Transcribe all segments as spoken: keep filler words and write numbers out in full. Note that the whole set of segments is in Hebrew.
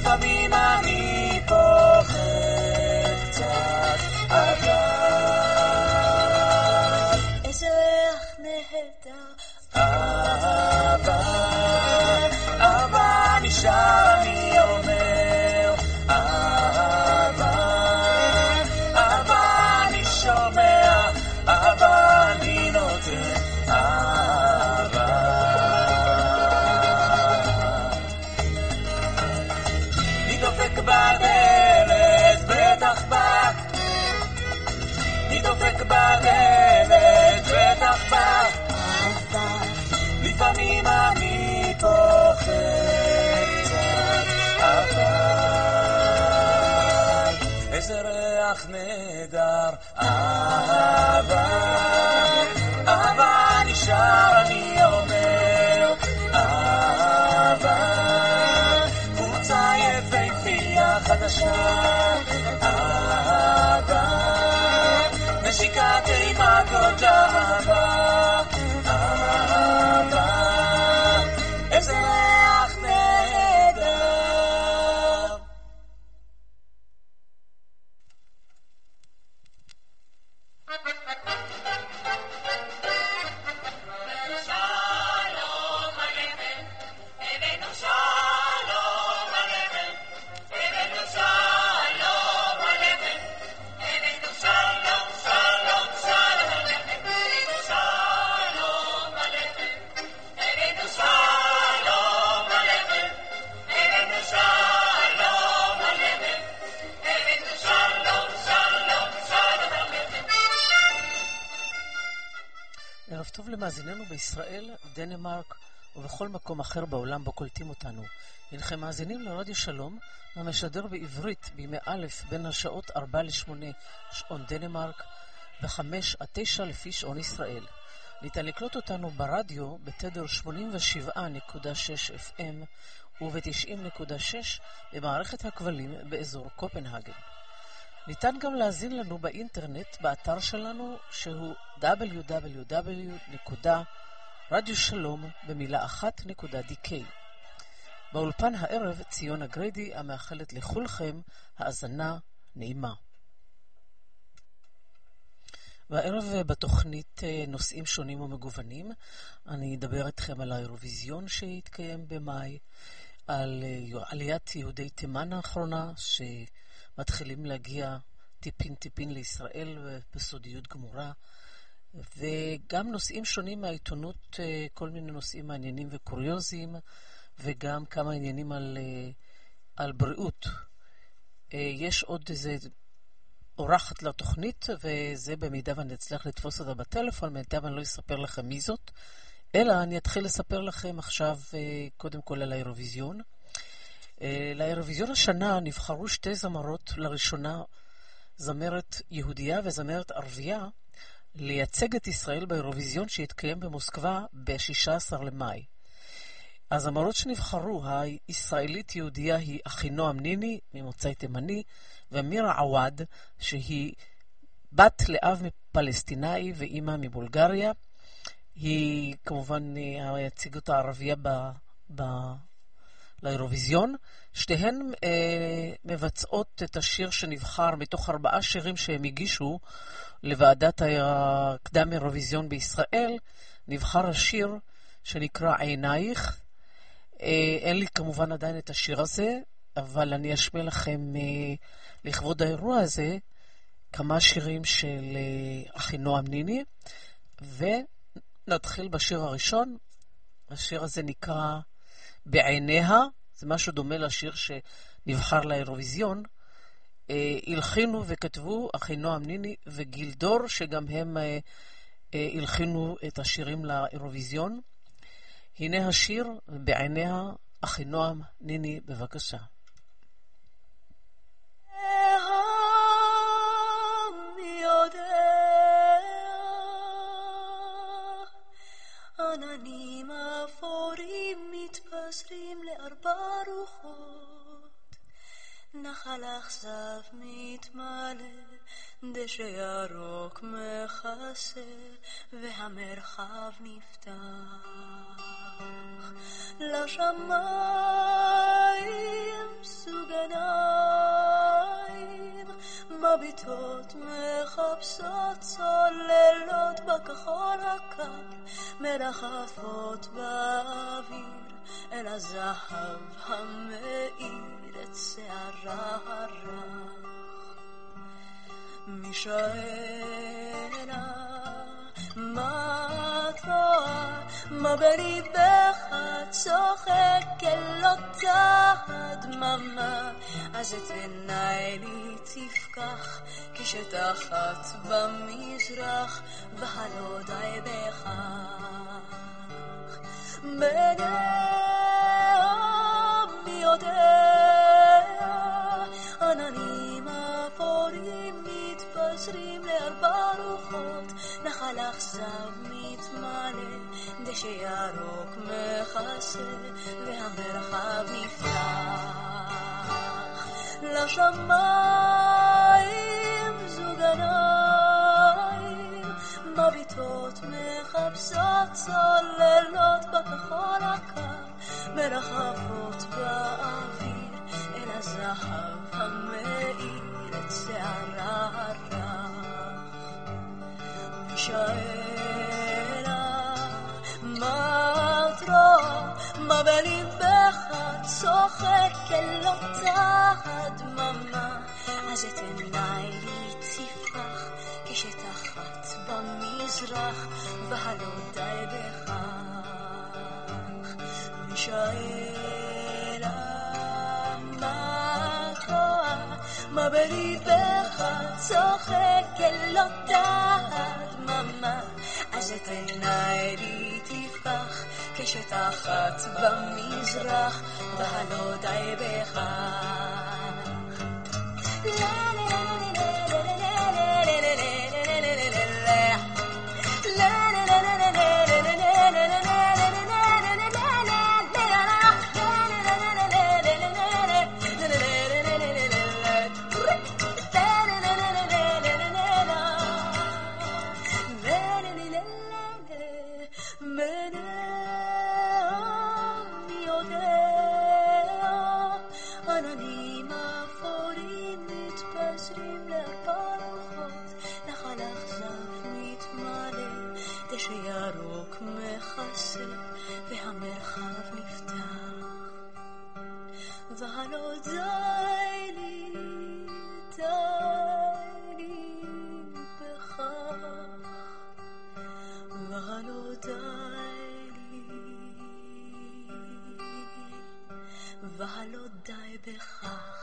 לפעמים אני פוחד קצת, אבל איזה ריח נהדר, אבל, אבל נשאר אני אומר, אבל, אבל אני שומע, אבל אני נותן, אבל אני דופק בדלת, בטח בא, אני דופק בדלת, בטח בא, לפעמים אני פוחד קצת, אבל איזה ריח נהדר, אבל, אבל נשאר אני אומר, אבל קבוצה יפהפייה חדשה, אבל נשיקת אימה תודה רבה, אבל איזה ריח נהדר. ערב טוב למאזיננו בישראל, דנמרק ובכל מקום אחר בעולם בו קולטים אותנו. הנכם מאזינים לרדיו שלום, המשדר בעברית בימי א' בין השעות ארבע לשמונה שעון דנמרק וחמש עד תשע לפי שעון ישראל. ניתן לקלוט אותנו ברדיו בתדר שמונים ושבע נקודה שש אף אם וב-תשעים נקודה שש במערכת הכבלים באזור קופנהגן. ניתן גם להזין לנו באינטרנט באתר שלנו שהוא דאבליו דאבליו דאבליו נקודה רדיו שלום במילה אחת נקודה די קיי. באולפן הערב ציונה גריידי המאחלת לכולכם האזנה נעימה. והערב בתוכנית נושאים שונים ומגוונים. אני אדבר איתכם על האירוויזיון שהתקיים במאי, על עליית יהודי תימן האחרונה שמתחילים להגיע טיפין טיפין לישראל בסודיות גמורה, וגם נושאים שונים מהעיתונות, כל מיני נושאים מעניינים וקוריוזיים, וגם כמה עניינים על, על בריאות. יש עוד איזה אורחת לתוכנית, וזה במידה ואני אצליח לתפוס אותה בטלפון, במידה ואני לא אספר לכם מי זאת, אלא אני אתחיל לספר לכם עכשיו קודם כל על האירוויזיון. לאירוויזיון השנה נבחרו שתי זמרות, לראשונה זמרת יהודייה וזמרת ערבייה, לייצג את ישראל באירוויזיון שהתקיים במוסקבה ב-שישה עשר למאי. הזמרות שנבחרו, הישראלית יהודייה היא אחינועם ניני ממוצא תימני, ומירה עווד שהיא בת לאב מפלסטינאי ואימא מבולגריה. היא כמובן הציגה אותה ערבייה ב, ב, לאירוויזיון. שתיהן אה, מבצעות את השיר שנבחר מתוך ארבעה שירים שהם הגישו לוועדת הקדם אירוויזיון בישראל. נבחר השיר שנקרא עינייך. אה, אין לי כמובן עדיין את השיר הזה, אבל אני אשמיע לכם אה, לכבוד האירוע הזה כמה שירים של אה, אחינועם ניני, ונתחיל בשיר הראשון. השיר הזה נקרא בעיניה, זה משהו דומה לשיר שנבחר לאירוויזיון. אה, הלחינו וכתבו אחינועם ניני וגילדור, שגם הם אה, אה, הלחינו את השירים לאירוויזיון. הנה השיר בעיניה, אחינועם ניני, בבקשה. מי יודע, עננים אפורים מתפזרים לארבע רוחות, נחל אכזב מתמלא, דשא ירוק מכסה והמרחב נפתח לשמיים, סוג מביטות מחפשות צוללות בכחול הקר, מרחפות באוויר אל הזהב המאיר את שערה הרך. מי שאלה מה את רואה, מה בליבך צוחק אל אותה הדממה, אז את עיניי לי תפקח כשתחת במזרח, והלא די בכך. מנע מי יודע, עננים אפורים מתפזרים לארבע רוחות, נחל אכזב מתמלא, דשא ירוק מכסה, והמרחב נפתח. לשמיים זוג עיניים מביטות מחפשות צוללות בכחול הקר, מרחפות באוויר אל הזהב המאיר את שערה הרך. שאלה מה את רואה, מה בליבך צוחק אל אותה הדממה, אז את עיניי לי תפקח כשתחת במזרח, והלא די בכך. שאלה מה את רואה, מה בליבך צוחק אל אותה הדממה, אז את עיניי לי תפקח כשתחת במזרח, והלא די בכך. והמרחב נפתח, והלא די לי, די לי בכך, והלא די לי, והלא די בכך.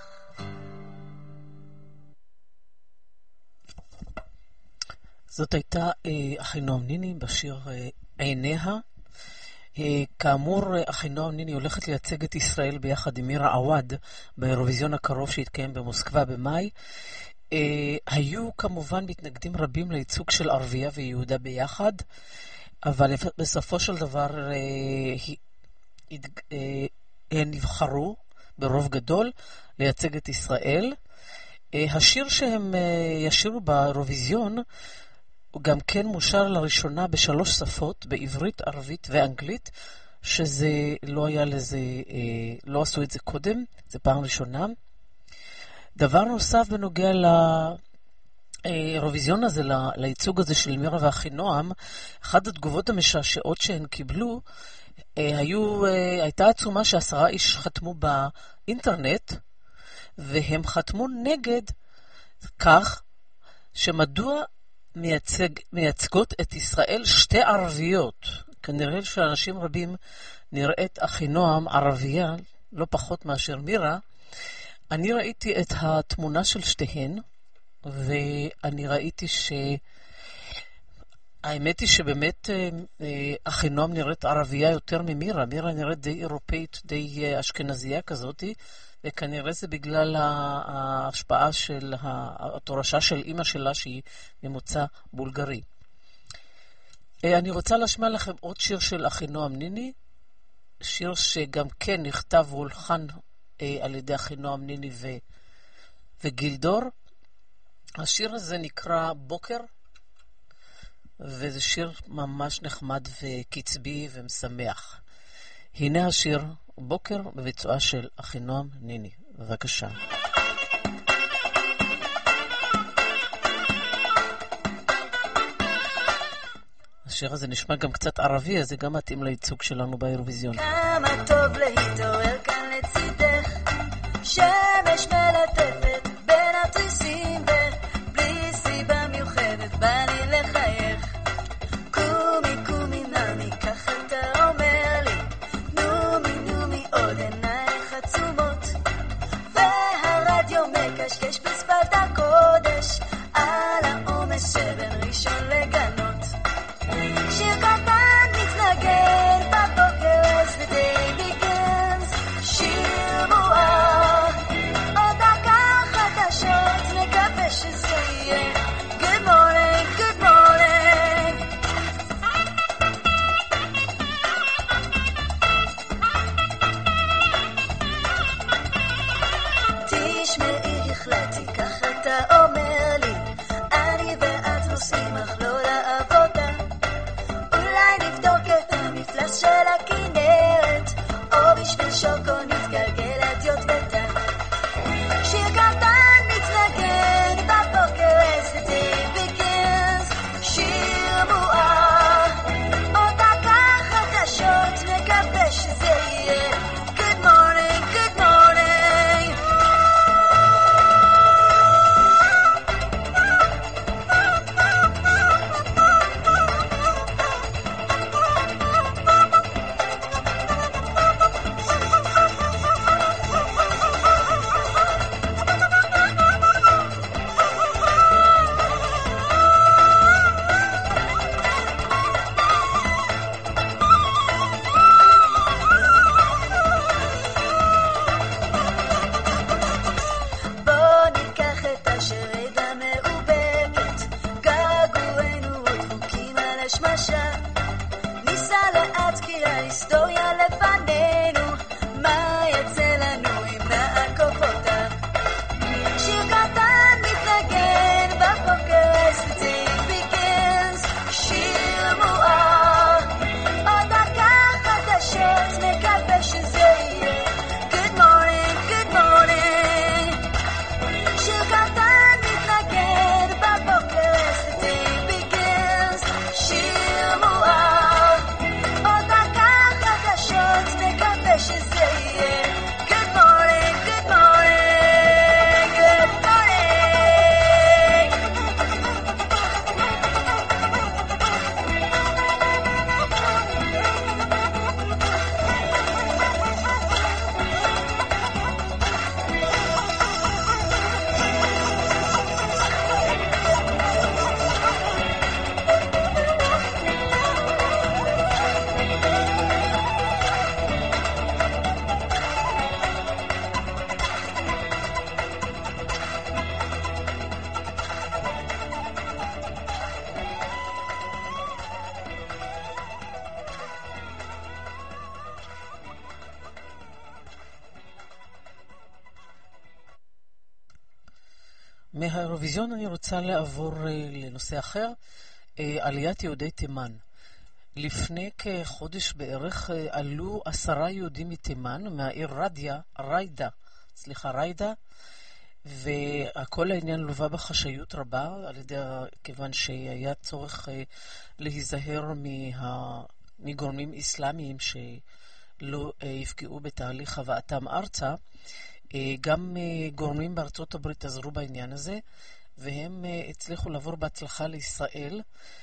זאת הייתה אחינועם ניני בשיר עיניה. כאמור, אחינועם ניני הולכת לייצג את ישראל ביחד עם מירה עווד באירוויזיון הקרוב שהתקיים במוסקבה במאי. היו כמובן מתנגדים רבים לייצוג של ערבייה ויהודה ביחד, אבל בסופו של דבר הם נבחרו ברוב גדול לייצג את ישראל. השיר שהם ישירו באירוויזיון הוא גם כן מושר לראשונה בשלוש שפות, בעברית, ערבית ואנגלית, שזה לא היה לזה, לא עשו את זה קודם, זה פעם ראשונה. דבר נוסף בנוגע לאירוויזיון הזה, לייצוג הזה של מירה ואחינועם, אחת התגובות המשעשעות שהן קיבלו, היו, הייתה עצומה שעשרה איש חתמו באינטרנט, והם חתמו נגד כך שמדוע מייצג, מייצגות את ישראל שתי ערביות. כנראה שאנשים רבים נראית אחינועם ערבייה, לא פחות מאשר מירה. אני ראיתי את התמונה של שתיהן, ואני ראיתי ש... האמת היא שבאמת אחינועם נראית ערבייה יותר ממירה. מירה נראית די אירופאית, די אשכנזייה כזאת, וכנראה זה בגלל ההשפעה של התורשה של אמא שלה שהיא ממוצא בולגרי. אני רוצה להשמיע לכם עוד שיר של אחינועם ניני, שיר שגם כן נכתב והולחן על ידי אחינועם ניני ו... וגילדור. השיר הזה נקרא בוקר, וזה שיר ממש נחמד וקצבי ומשמח. הנה השיר בוקר בביצועה של אחינועם ניני. בבקשה. השיר הזה נשמע גם קצת ערבי, אז זה גם מתאים לייצוג שלנו באירוויזיון. כמה טוב להתעורר כאן לצידך, שמש מלטפת בין התריסים, ובלי סיבה מיוחדת בא לי לחייך. קומי קומי נמי, כך אתה אומר לי, נומי נומי עוד עינייך עצומות, והרדיו מקשקש בשפת הקודש על העומס שבין ראשון לגנות. שיר קטן מתנגן בבוקר as the day begins, שיר מואר עוד דקה חדשות, נקווה שזה יהיה good morning, good morning. תשמעי החלטתי, כך אתה אומר לי, אני ואת נוסעים אך לא לעבודה, אולי נבדוק את המפלס של הכנרת, או בשביל שוקו נתגלגל עד יוטבתה. שיר קטן מתנגן בבוקר as the day begins, שיר מואר עוד דקה חדשות, נקווה שזה יהיה good morning, good morning. בוא ניקח את השרד המעובקת, געגועינו עוד דבוקים על השמשה, ניסע לאט כי ההיסטוריה לפנינו, מה יצא לנו אם נעקוף אותה. שיר קטן מתנגן בבוקר as the day begins, שיר מואר עוד דקה חדשות, נקווה שזה יהיה good morning, good morning. שיר קטן מתנגן בבוקר as the day begins, שיר מואר עוד דקה חדשות, נקווה שזה יהיה good morning, good morning, good morning. מהאירוויזיון אני רוצה לעבור לנושא אחר, עליית יהודי תימן. לפני כחודש בערך עלו עשרה יהודים מתימן, מהעיר רדיה, ריידה, סליחה, ריידה, והכל העניין לובה בחשאיות רבה, על ידי, כיוון שהיה צורך להיזהר מה, מגורמים איסלאמיים שלא יפגעו בתהליך הבאתם ארצה. גם גורמים בארצות הברית עזרו בעניין הזה, והם הצליחו לעבור בהצלחה לישראל.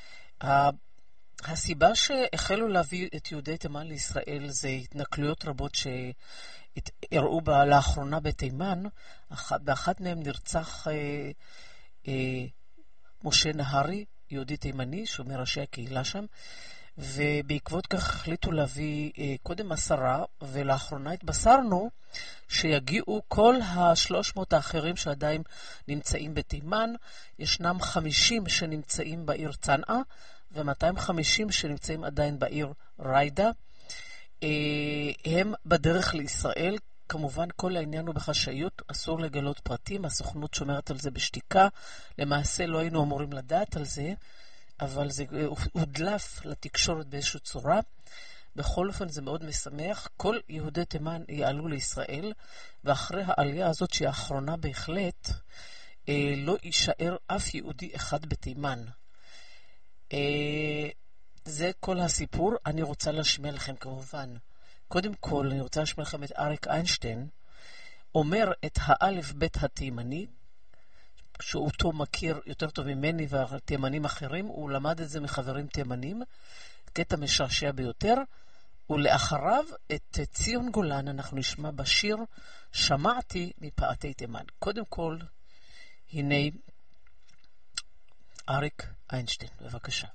הסיבה שהחלו להביא את יהודי תימן לישראל זה התנכלויות רבות שהראו בה לאחרונה בתימן. באחת מהם נרצח אה, אה, משה נהרי, יהודי תימני, שהוא מראשי הקהילה שם, ובעקבות כך החליטו להביא אה, קודם עשרה, ולאחרונה התבשרנו שיגיעו כל השלוש מאות האחרים שעדיין נמצאים בתימן. ישנם חמישים שנמצאים בעיר צנעה, ו-מאתיים וחמישים שנמצאים עדיין בעיר ריידה. אה, הם בדרך לישראל. כמובן כל העניין הוא בחשאיות, אסור לגלות פרטים, הסוכנות שומרת על זה בשתיקה, למעשה לא היינו אמורים לדעת על זה, אבל זה הודלף לתקשורת באיזושהי צורה. בכל אופן זה מאוד משמח, כל יהודי תימן יעלו לישראל, ואחרי העלייה הזאת שהיא האחרונה בהחלט, אה, לא יישאר אף יהודי אחד בתימן. אה, זה כל הסיפור. אני רוצה להשמיע לכם כמובן. קודם כל, אני רוצה להשמיע לכם את אריק איינשטיין, אומר את האלף בית התימני, שאותו מכיר יותר טוב ממני והתימנים אחרים, הוא למד את זה מחברים תימנים, קטע משעשע ביותר, ולאחריו את ציון גולן אנחנו נשמע בשיר שמעתי מפאתי תימן. קודם כל, הנה אריק איינשטיין, בבקשה.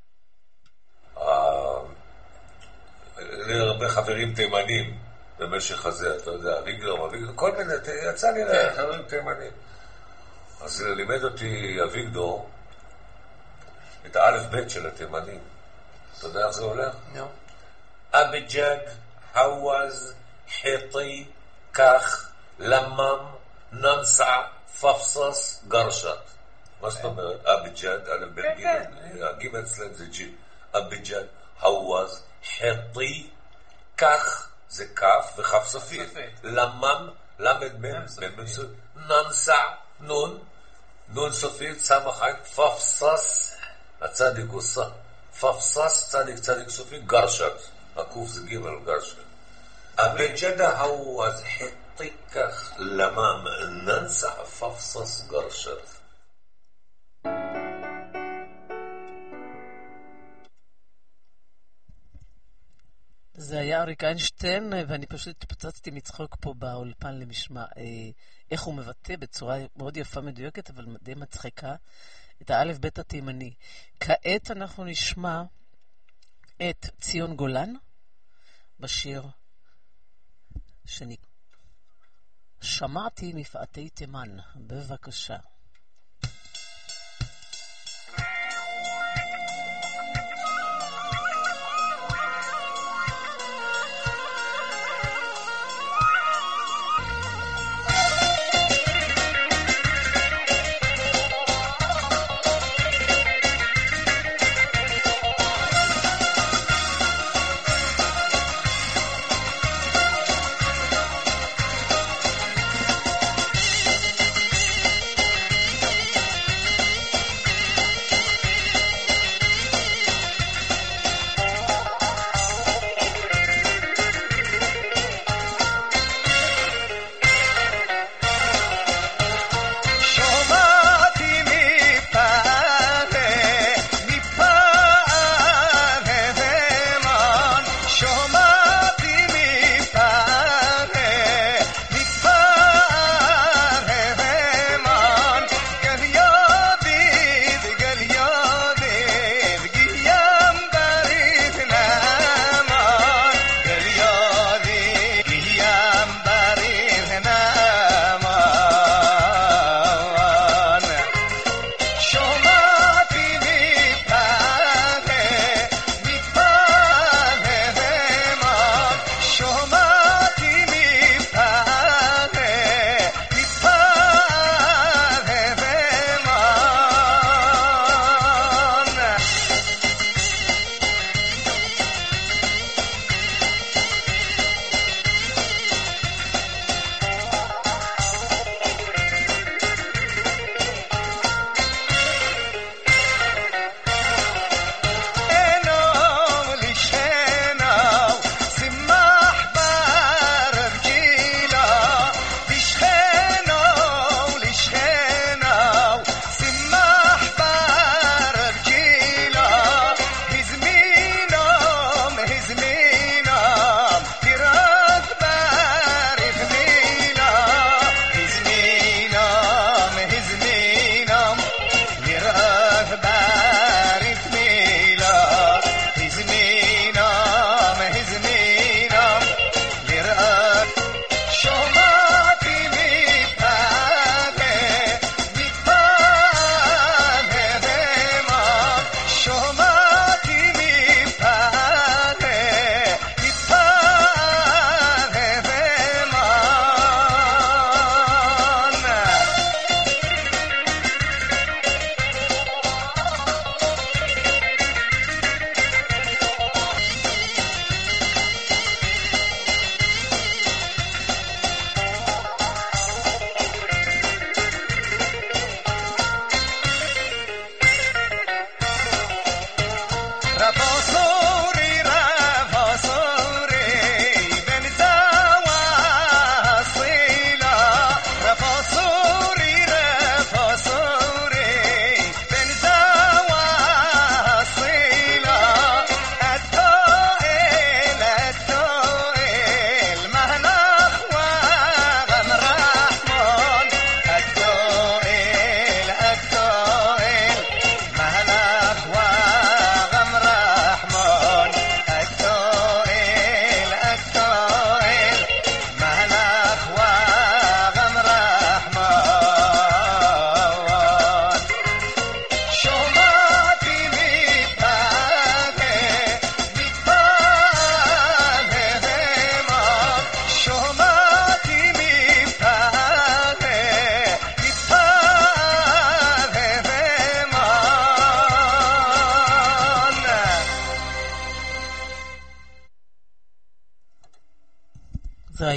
לי הרבה חברים תימנים במשך הזה, אתה יודע, אביגדור, אביגדור, כל מיני, יצא לי לחברים תימנים. אז לימד אותי אביגדור את האלף בית של התימנים. אתה יודע איך זה הולך? לא. אביג'ד, הווז, חיטי, כך, למם, ננסע, פפסס, גרשת. מה זאת אומרת? אביג'ד, אלף בית גימל. הגימל אצלם זה ג'י. אביג'ד, הווז, חיטי, כך, זה כף וכף סופית. למם, למד מן, ננסע, נון, נון סופית, סמך עין, פפסס, הצדיק עושה. פפסס, צדיק, צדיק סופית, גרשת. הקוף זה גימל, גרשת. אביג'דה הוא אז חיטיקח למם, ננסע, פפסס, גרשת. זה היה אריק איינשטיין, ואני פשוט התפוצצתי מצחוק פה באולפן למשמע איך הוא מבטא בצורה מאוד יפה מדויקת, אבל די מצחיקה, את האלף בית התימני. כעת אנחנו נשמע את ציון גולן בשיר שני. שמעתי מפאתי תימן, בבקשה.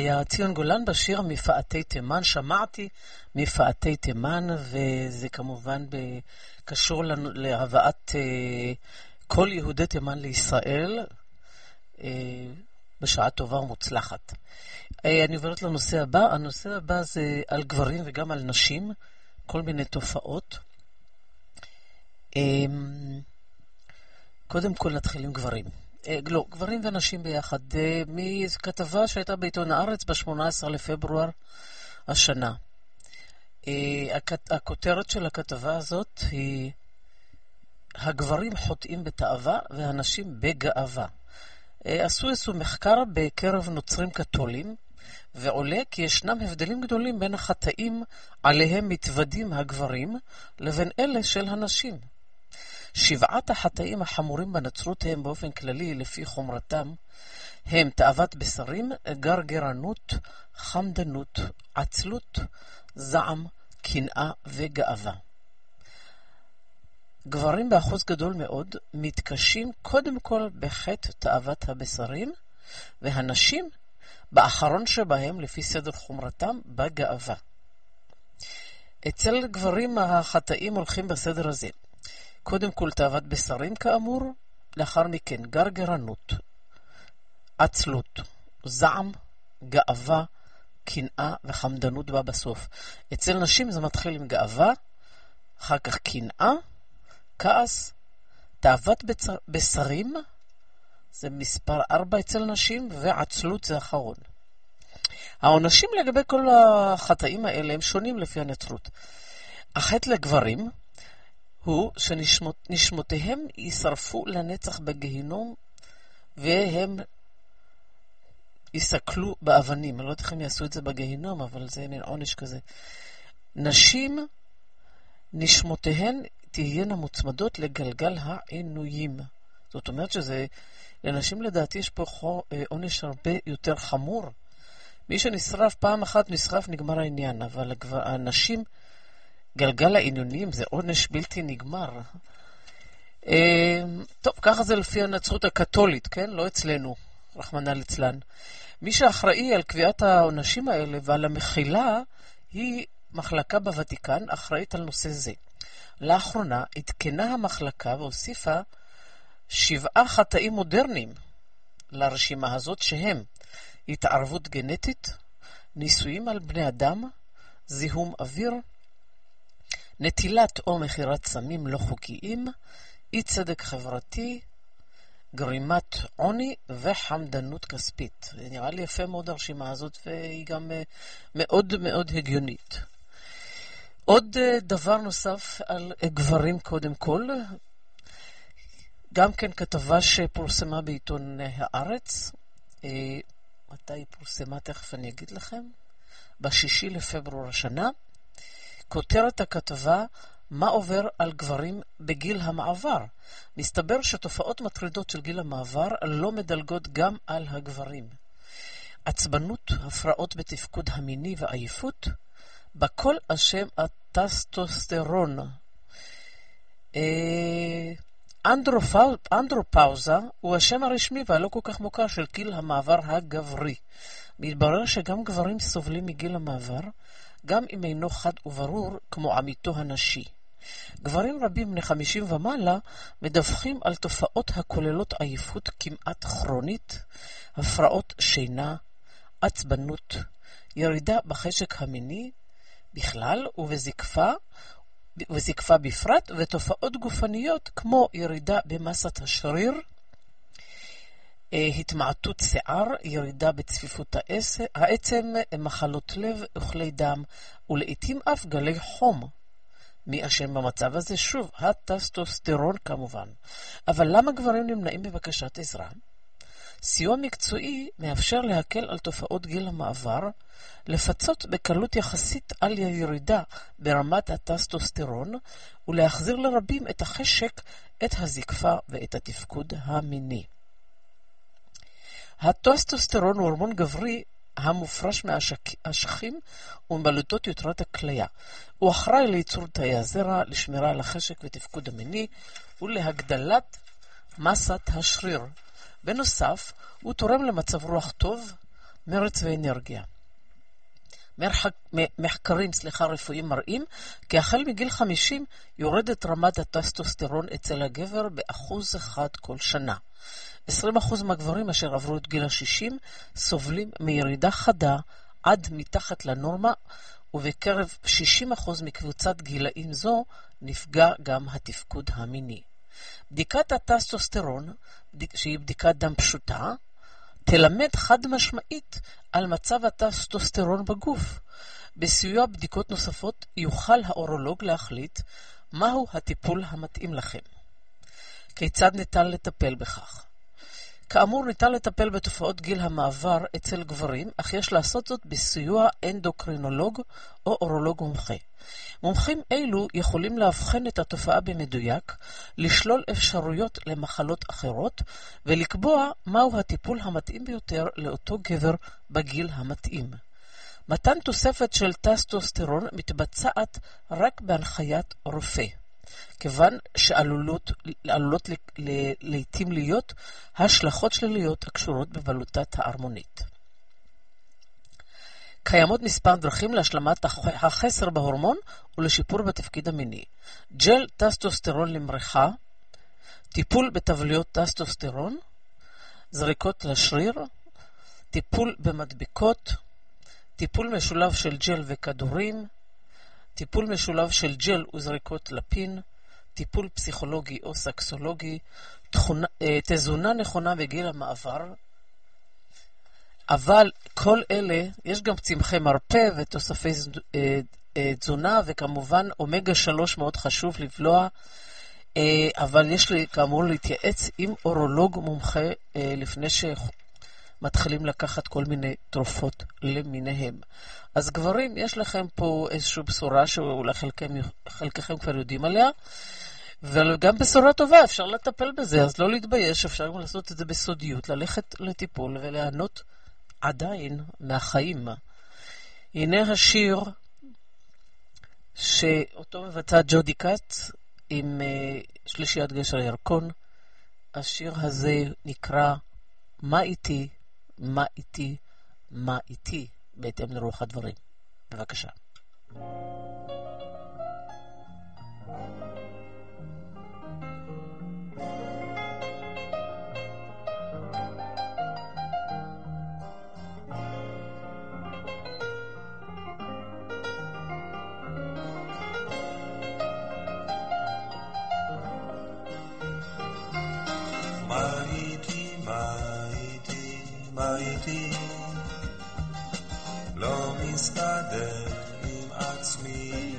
היה ציון גולן בשיר מפאתי תימן, שמעתי מפאתי תימן, וזה כמובן קשור להבאת כל יהודי תימן לישראל, בשעה טובה ומוצלחת. אני עוברת לנושא הבא. הנושא הבא זה על גברים וגם על נשים, כל מיני תופעות. קודם כל נתחיל עם גברים. לא, גברים ונשים ביחד. מכתבה שהייתה בעיתון הארץ ב-שמונה עשרה לפברואר השנה. הכותרת של הכתבה הזאת היא הגברים חוטאים בתאווה והנשים בגאווה. עשו איזשהו מחקר בקרב נוצרים קתולים, ועולה כי ישנם הבדלים גדולים בין החטאים עליהם מתוודים הגברים לבין אלה של הנשים. שבעת החטאים החמורים בנצרות הם באופן כללי לפי חומרתם הם תאוות בשרים, גרגרנות, חמדנות, עצלות, זעם, קנאה וגאווה. גברים באחוז גדול מאוד מתקשים קודם כל בחטא תאוות הבשרים, והנשים באחרון שבהם לפי סדר חומרתם בגאווה. אצל גברים החטאים הולכים בסדר הזה. קודם כל תאוות בשרים כאמור, לאחר מכן גרגרנות, עצלות, זעם, גאווה, קנאה וחמדנות בה בסוף. אצל נשים זה מתחיל עם גאווה, אחר כך קנאה, כעס, תאוות בשרים, זה מספר ארבע אצל נשים, ועצלות זה האחרון. העונשים לגבי כל החטאים האלה הם שונים לפי הנצרות. החטא לגברים הוא שנשמותיהם יישרפו לנצח בגיהינום, והם יסקלו באבנים. אני לא יודעת איך הם יעשו את זה בגיהינום, אבל זה מין עונש כזה. נשים, נשמותיהן תהיינה מוצמדות לגלגל העינויים. זאת אומרת שזה, לנשים לדעתי יש פה עונש הרבה יותר חמור. מי שנשרף פעם אחת נשרף, נגמר העניין, אבל הנשים, גלגל העינויים זה עונש בלתי נגמר. טוב, ככה זה לפי הנצרות הקתולית, כן? לא אצלנו, רחמנא ליצלן. מי שאחראי על קביעת העונשים האלה ועל המחילה היא מחלקה בוותיקן, אחראית על נושא זה. לאחרונה התקנה המחלקה והוסיפה שבעה חטאים מודרניים לרשימה הזאת, שהם התערבות גנטית, ניסויים על בני אדם, זיהום אוויר, נטילת או מחירת סמים לא חוקיים, אי צדק חברתי, גרימת עוני וחמדנות כספית. נראה לי יפה מאוד הרשימה הזאת, והיא גם מאוד מאוד הגיונית. עוד דבר נוסף על גברים קודם כל, גם כן כתבה שפורסמה בעיתון הארץ. מתי היא פורסמה? תכף אני אגיד לכם. בשישי לפברואר השנה. כותרת הכתבה, מה עובר על גברים בגיל המעבר? מסתבר שתופעות מטרידות של גיל המעבר לא מדלגות גם על הגברים. עצבנות, הפרעות בתפקוד המיני ועייפות, בכל השם הטסטוסטרון. אנדרופאוזה הוא השם הרשמי והלא כל כך מוכר של גיל המעבר הגברי. מתברר שגם גברים סובלים מגיל המעבר, גם אם אינו חד וברור כמו עמיתו הנשי. גברים רבים בני חמישים ומעלה מדווחים על תופעות הכוללות עייפות כמעט כרונית, הפרעות שינה, עצבנות, ירידה בחשק המיני בכלל ובזקפה, ובזקפה בפרט, ותופעות גופניות כמו ירידה במסת השריר, התמעטות שיער, ירידה בצפיפות העצם, מחלות לב, אוכלי דם, ולעיתים אף גלי חום. מי אשם במצב הזה? שוב, הטסטוסטרון כמובן. אבל למה גברים נמנעים בבקשת עזרה? סיוע מקצועי מאפשר להקל על תופעות גיל המעבר, לפצות בקלות יחסית על הירידה ברמת הטסטוסטרון, ולהחזיר לרבים את החשק, את הזקפה ואת התפקוד המיני. הטסטוסטרון הוא הורמון גברי המופרש מהאשכים ומבלוטות יתרת הכליה. הוא אחראי לייצור תאי הזרע, לשמירה על החשק ותפקוד המיני ולהגדלת מסת השריר. בנוסף, הוא תורם למצב רוח טוב, מרץ ואנרגיה. מרחק, מחקרים סליחה, רפואיים מראים כי החל מגיל חמישים יורדת רמת הטסטוסטרון אצל הגבר באחוז אחד כל שנה. עשרים אחוז מהגברים אשר עברו את גיל ה-שישים סובלים מירידה חדה עד מתחת לנורמה, ובקרב שישים אחוז מקבוצת גילאים זו נפגע גם התפקוד המיני. בדיקת הטסטוסטרון, שהיא בדיקת דם פשוטה, תלמד חד משמעית על מצב הטסטוסטרון בגוף. בסיוע בדיקות נוספות יוכל האורולוג להחליט מהו הטיפול המתאים לכם. כיצד ניתן לטפל בכך? כאמור, ניתן לטפל בתופעות גיל המעבר אצל גברים, אך יש לעשות זאת בסיוע אנדוקרינולוג או אורולוג מומחה. מומחים אלו יכולים להבחן את התופעה במדויק, לשלול אפשרויות למחלות אחרות, ולקבוע מהו הטיפול המתאים ביותר לאותו גבר בגיל המתאים. מתן תוספת של טסטוסטרון מתבצעת רק בהנחיית רופא, כיוון שעלולות עלולות לעתים להיות השלכות שליליות הקשורות בבלוטת ההרמונית. קיימות מספר דרכים להשלמת החסר בהורמון ולשיפור בתפקיד המיני. ג'ל טסטוסטרון למריחה, טיפול בתבליות טסטוסטרון, זריקות לשריר, טיפול במדבקות, טיפול משולב של ג'ל וכדורים, טיפול משולב של ג'ל וזריקות לפין, טיפול פסיכולוגי או סקסולוגי, תכונה, תזונה נכונה בגיל המעבר. אבל כל אלה, יש גם צמחי מרפא ותוספי תזונה, וכמובן אומגה שלוש מאוד חשוב לבלוע, אבל יש לי כאמור להתייעץ עם אורולוג מומחה לפני שמתחילים לקחת כל מיני תרופות למיניהם. אז גברים, יש לכם פה איזושהי בשורה שאולי חלקם, חלקכם כבר יודעים עליה, וגם בשורה טובה, אפשר לטפל בזה, אז לא להתבייש, אפשר גם לעשות את זה בסודיות, ללכת לטיפול ולענות עדיין מהחיים. הנה השיר שאותו מבצע ג'ודי קאץ עם uh, שלישיית גשר הירקון. השיר הזה נקרא מה איתי, מה איתי, מה איתי, בהתאם לרוח הדברים. בבקשה. מה איתי, מה איתי, מה איתי, לא מסתדר עם עצמי.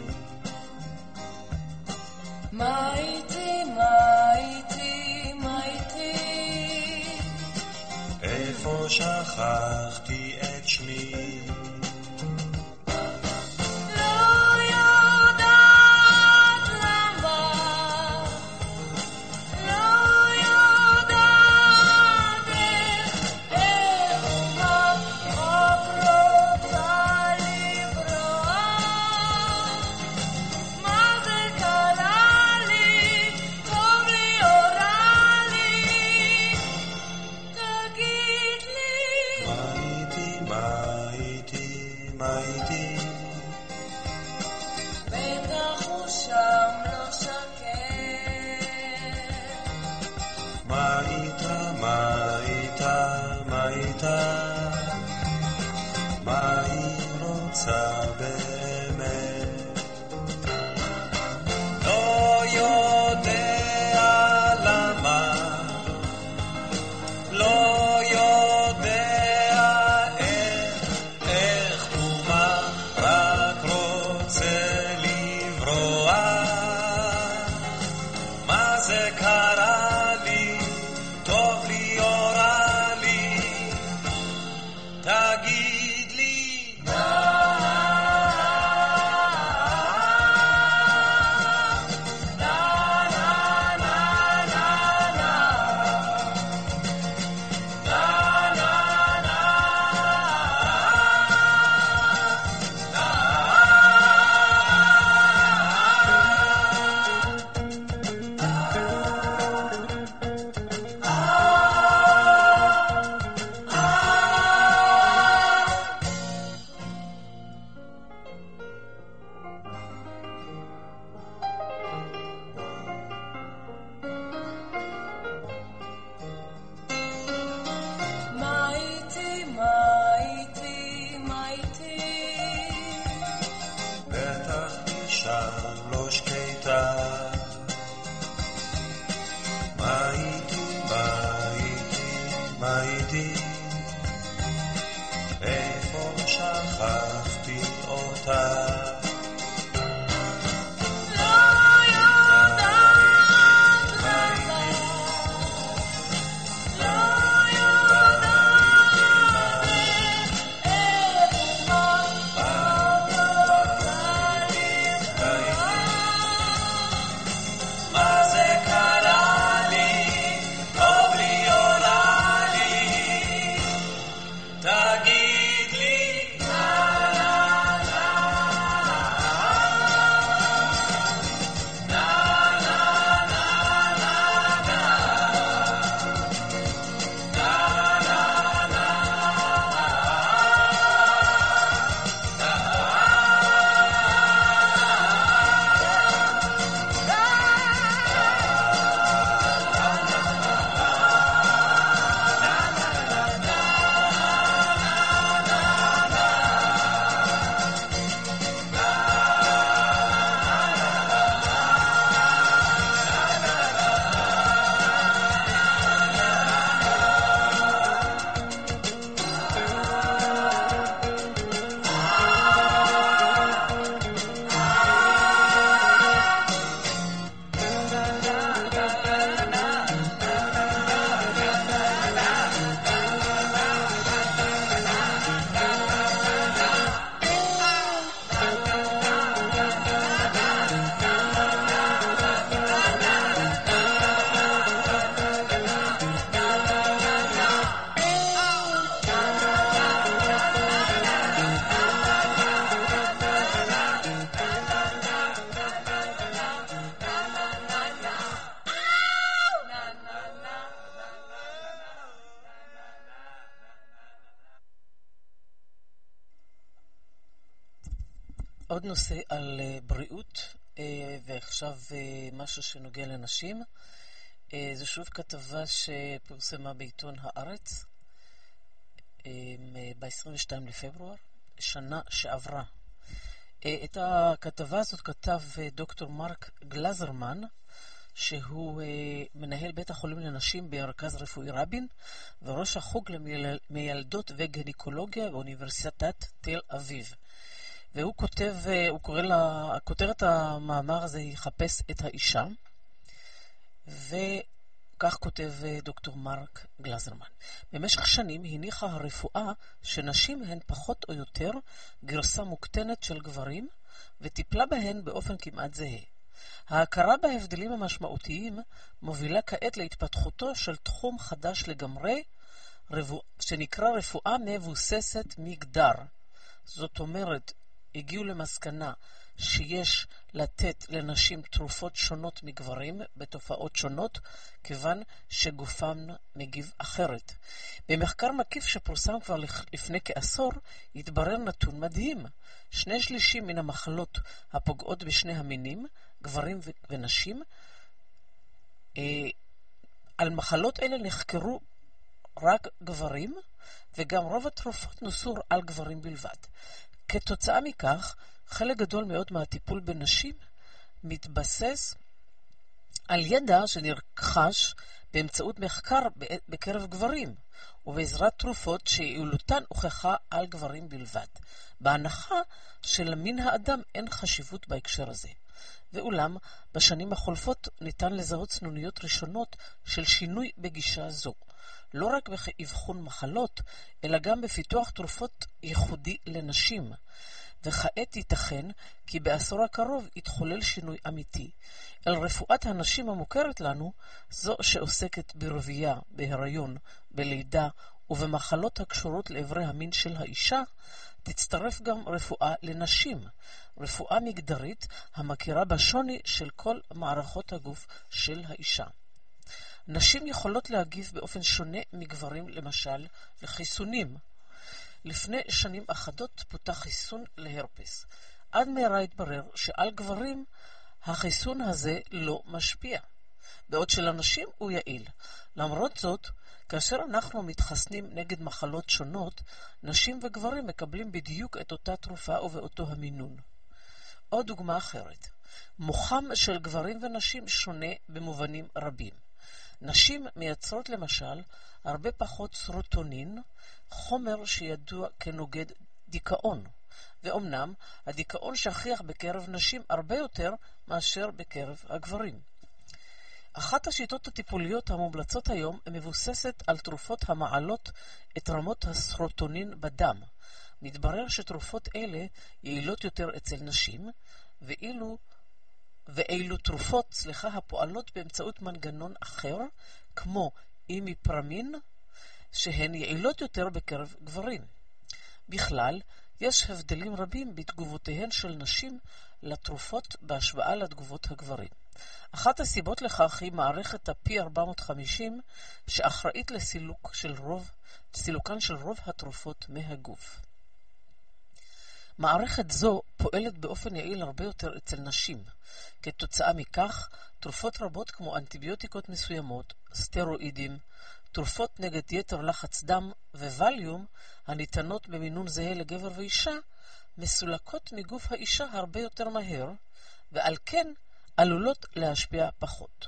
מה איתי, מה איתי, מה איתי, איפה שכחתי את שמי. תגיד לי לא שקטה. מה איתי, מה איתי, מה איתי, איפה שכחתי אותה. עוד נושא על בריאות, ועכשיו משהו שנוגע לנשים. זו שוב כתבה שפורסמה בעיתון הארץ ב-עשרים ושניים לפברואר, שנה שעברה. את הכתבה הזאת כתב דוקטור מרק גלזרמן, שהוא מנהל בית החולים לנשים במרכז רפואי רבין, וראש החוג למיילדות וגניקולוגיה באוניברסיטת תל אביב. והוא כותב, הוא קורא לה, כותרת המאמר הזה היא חפש את האישה, וכך כותב דוקטור מרק גלזרמן. במשך שנים הניחה הרפואה שנשים הן פחות או יותר גרסה מוקטנת של גברים, וטיפלה בהן באופן כמעט זהה. ההכרה בהבדלים המשמעותיים מובילה כעת להתפתחותו של תחום חדש לגמרי, שנקרא רפואה מבוססת מגדר. זאת אומרת, הגיעו למסקנה שיש לתת לנשים תרופות שונות מגברים בתופעות שונות, כיוון שגופם מגיב אחרת. במחקר מקיף שפורסם כבר לפני כעשור, התברר נתון מדהים. שני שלישים מן המחלות הפוגעות בשני המינים, גברים ונשים, על מחלות אלה נחקרו רק גברים, וגם רוב התרופות נוסו על גברים בלבד. כתוצאה מכך, חלק גדול מאוד מהטיפול בנשים מתבסס על ידע שנרכש באמצעות מחקר בקרב גברים, ובעזרת תרופות שיעילותן הוכחה על גברים בלבד, בהנחה שלמין האדם אין חשיבות בהקשר הזה. ואולם, בשנים החולפות ניתן לזהות סנוניות ראשונות של שינוי בגישה זו, לא רק באבחון מחלות, אלא גם בפיתוח תרופות ייחודי לנשים. וכעת ייתכן כי בעשור הקרוב יתחולל שינוי אמיתי. אל רפואת הנשים המוכרת לנו, זו שעוסקת ברבייה, בהיריון, בלידה ובמחלות הקשורות לעברי המין של האישה, תצטרף גם רפואה לנשים, רפואה מגדרית המכירה בשוני של כל מערכות הגוף של האישה. נשים יכולות להגיב באופן שונה מגברים, למשל, לחיסונים. לפני שנים אחדות פותח חיסון להרפס. עד מהרה התברר שעל גברים החיסון הזה לא משפיע, בעוד שלנשים הוא יעיל. למרות זאת, כאשר אנחנו מתחסנים נגד מחלות שונות, נשים וגברים מקבלים בדיוק את אותה תרופה ובאותו המינון. עוד דוגמה אחרת. מוחם של גברים ונשים שונה במובנים רבים. נשים מייצרות למשל הרבה פחות סרוטונין, חומר שידוע כנוגד דיכאון, ואומנם הדיכאון שכיח בקרב נשים הרבה יותר מאשר בקרב הגברים. אחת השיטות הטיפוליות המומלצות היום מבוססת על תרופות המעלות את רמות הסרוטונין בדם. מתברר שתרופות אלה יעילות יותר אצל נשים, ואילו, ואילו תרופות, סליחה, הפועלות באמצעות מנגנון אחר, כמו אימיפרמין, שהן יעילות יותר בקרב גברים. בכלל, יש הבדלים רבים בתגובותיהן של נשים לתרופות בהשוואה לתגובות הגברים. אחת הסיבות לכך היא מערכת ה-פי ארבע מאות וחמישים שאחראית לסילוק של רוב, סילוקן של רוב התרופות מהגוף. מערכת זו פועלת באופן יעיל הרבה יותר אצל נשים. כתוצאה מכך, תרופות רבות כמו אנטיביוטיקות מסוימות, סטרואידים, תרופות נגד יתר לחץ דם וווליום, הניתנות במינון זהה לגבר ואישה, מסולקות מגוף האישה הרבה יותר מהר, ועל כן עלולות להשפיע פחות.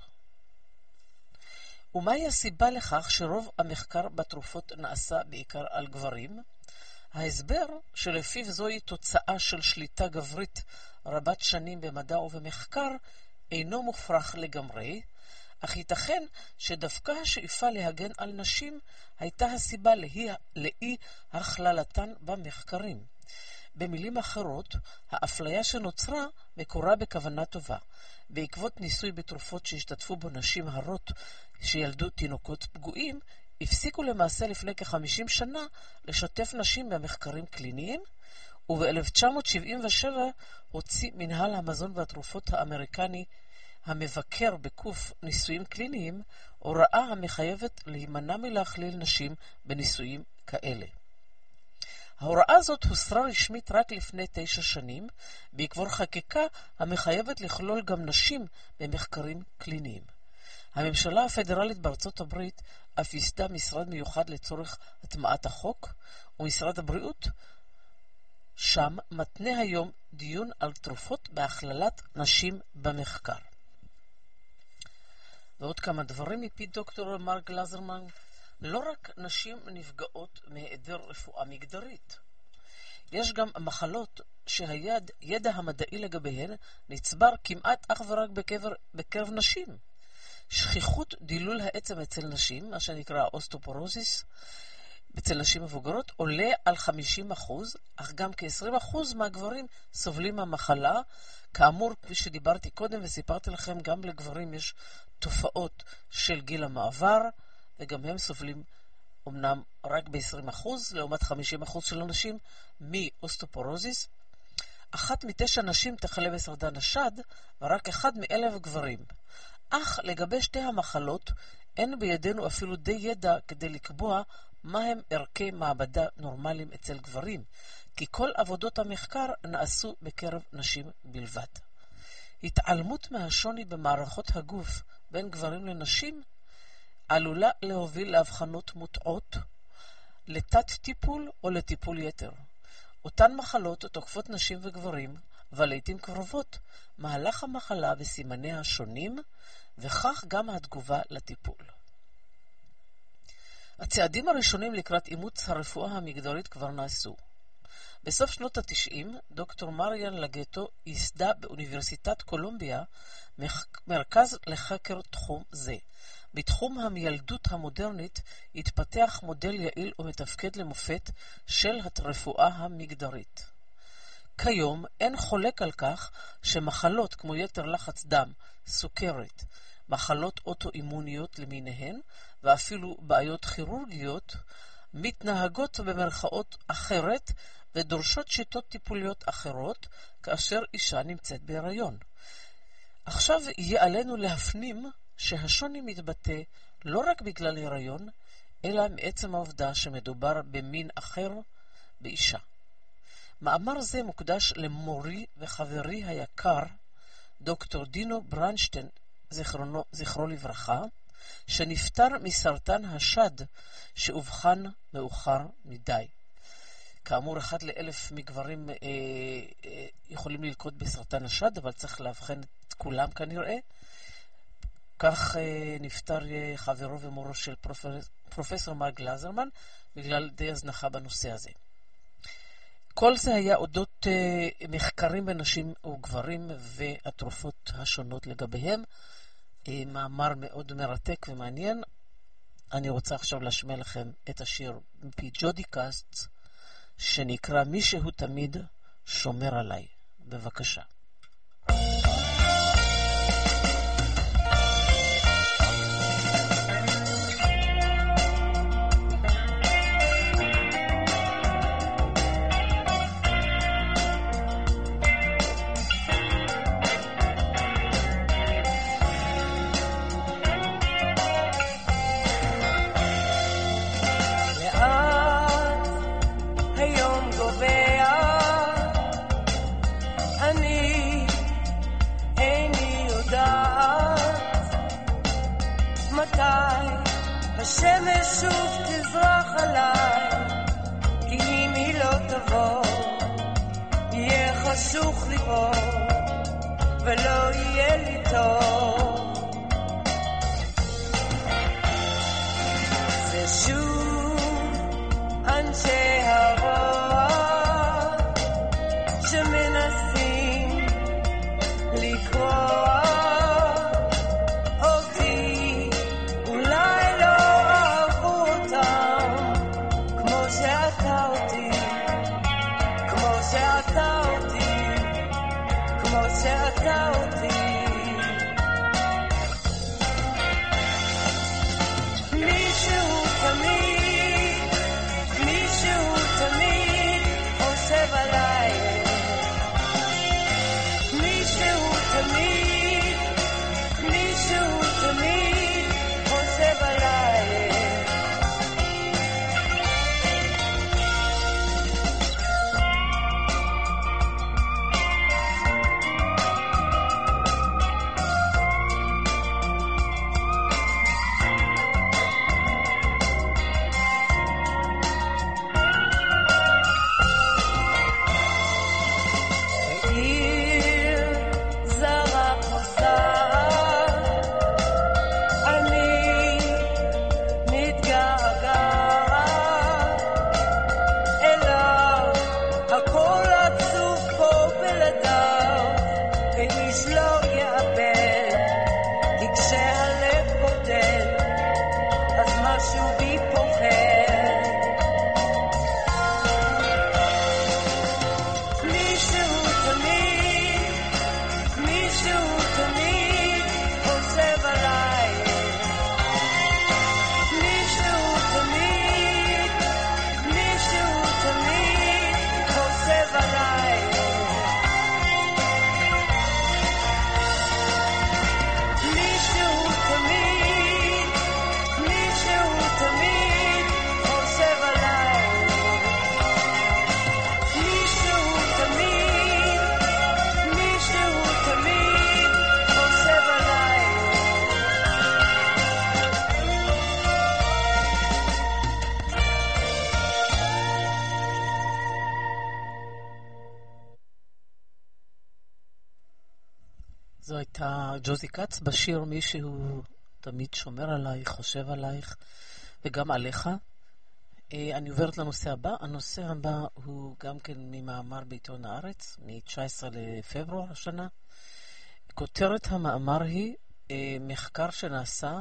ומהי הסיבה לכך שרוב המחקר בתרופות נעשה בעיקר על גברים? ההסבר שלפיו זוהי תוצאה של שליטה גברית רבת שנים במדע ובמחקר אינו מופרך לגמרי, אך ייתכן שדווקא השאיפה להגן על נשים הייתה הסיבה לאי הכללתן במחקרים. במילים אחרות, האפליה שנוצרה מקורה בכוונה טובה. בעקבות ניסוי בתרופות שהשתתפו בו נשים הרות שילדו תינוקות פגועים, הפסיקו למעשה לפני כ-חמישים שנה לשתף נשים במחקרים קליניים, וב-אלף תשע מאות שבעים ושבע הוציא מנהל המזון והתרופות האמריקני המבקר בקוף ניסויים קליניים הוראה המחייבת להימנע מלהכליל נשים בניסויים כאלה. ההוראה הזאת הוסרה רשמית רק לפני תשע שנים, בעקבות חקיקה המחייבת לכלול גם נשים במחקרים קליניים. הממשלה הפדרלית בארצות הברית אף ייסדה משרד מיוחד לצורך הטמעת החוק, ומשרד הבריאות שם מתנה היום דיון על תרופות בהכללת נשים במחקר. ועוד כמה דברים מפי דוקטור מרק גלזרמן, לא רק נשים נפגעות מהיעדר רפואה מגדרית. יש גם מחלות שהידע המדעי לגביהן נצבר כמעט אך ורק בקרב, בקרב נשים. שכיחות דילול העצם אצל נשים, מה שנקרא אוסטופורוזיס, אצל נשים מבוגרות עולה על חמישים אחוז, אך גם כ-עשרים אחוז מהגברים סובלים מהמחלה. כאמור, כפי שדיברתי קודם וסיפרתי לכם, גם לגברים יש תופעות של גיל המעבר, וגם הם סובלים אמנם רק ב-עשרים אחוז, לעומת חמישים אחוז של אנשים מאוסטופורוזיס. אחת מתשע נשים תחלה בסרטן השד, ורק אחד מאלף גברים. אך לגבי שתי המחלות, אין בידינו אפילו די ידע כדי לקבוע מהם ערכי מעבדה נורמליים אצל גברים, כי כל עבודות המחקר נעשו בקרב נשים בלבד. התעלמות מהשוני במערכות הגוף בין גברים לנשים עלולה להוביל להבחנות מוטעות, לתת טיפול או לטיפול יתר. אותן מחלות תוקפות נשים וגברים, ולעיתים קרובות מהלך המחלה וסימניה השונים, וכך גם התגובה לטיפול. הצעדים הראשונים לקראת אימוץ הרפואה המגדרית כבר נעשו. בסוף שנות ה-תשעים, דוקטור מריאן לגטו ייסדה באוניברסיטת קולומביה מרכז לחקר תחום זה. בתחום המילדות המודרנית התפתח מודל יעיל ומתפקד למופת של הרפואה המגדרית. כיום אין חולק על כך שמחלות כמו יתר לחץ דם, סוכרת, מחלות אוטואימוניות למיניהן ואפילו בעיות כירורגיות מתנהגות במרכאות אחרת ודורשות שיטות טיפוליות אחרות כאשר אישה נמצאת בהיריון. עכשיו יהיה עלינו להפנים שהשוני מתבטא לא רק בגלל הריון, אלא מעצם העובדה שמדובר במין אחר באישה. מאמר זה מוקדש למורי וחברי היקר, דוקטור דינו ברנשטיין, זכרונו, זכרו לברכה, שנפטר מסרטן השד שאובחן מאוחר מדי. כאמור, אחד לאלף מגברים אה, אה, יכולים ללקות בסרטן השד, אבל צריך להבחן את כולם כנראה. כך אה, נפטר אה, חברו ומורו של פרופסור, פרופסור מרק גלזרמן, בגלל די הזנחה בנושא הזה. כל זה היה אודות אה, מחקרים בנשים וגברים והתרופות השונות לגביהם. אה, מאמר מאוד מרתק ומעניין. אני רוצה עכשיו להשמיע לכם את השיר מפי ג'ודי קאסט, שנקרא מישהו תמיד שומר עליי. בבקשה. השמש שוב תזרח עליי, כי אם היא לא תבוא, יהיה חשוך לי פה, ולא יהיה לי טוב. זה שוב אנשי הרוע שמנסים לקרוע זו הייתה ג'וזי קאץ בשיר מישהו תמיד שומר עלייך, חושב עלייך וגם עליך. אני עוברת לנושא הבא. הנושא הבא הוא גם כן ממאמר בעיתון הארץ, מ-תשעה עשר לפברואר השנה. כותרת המאמר היא מחקר שנעשה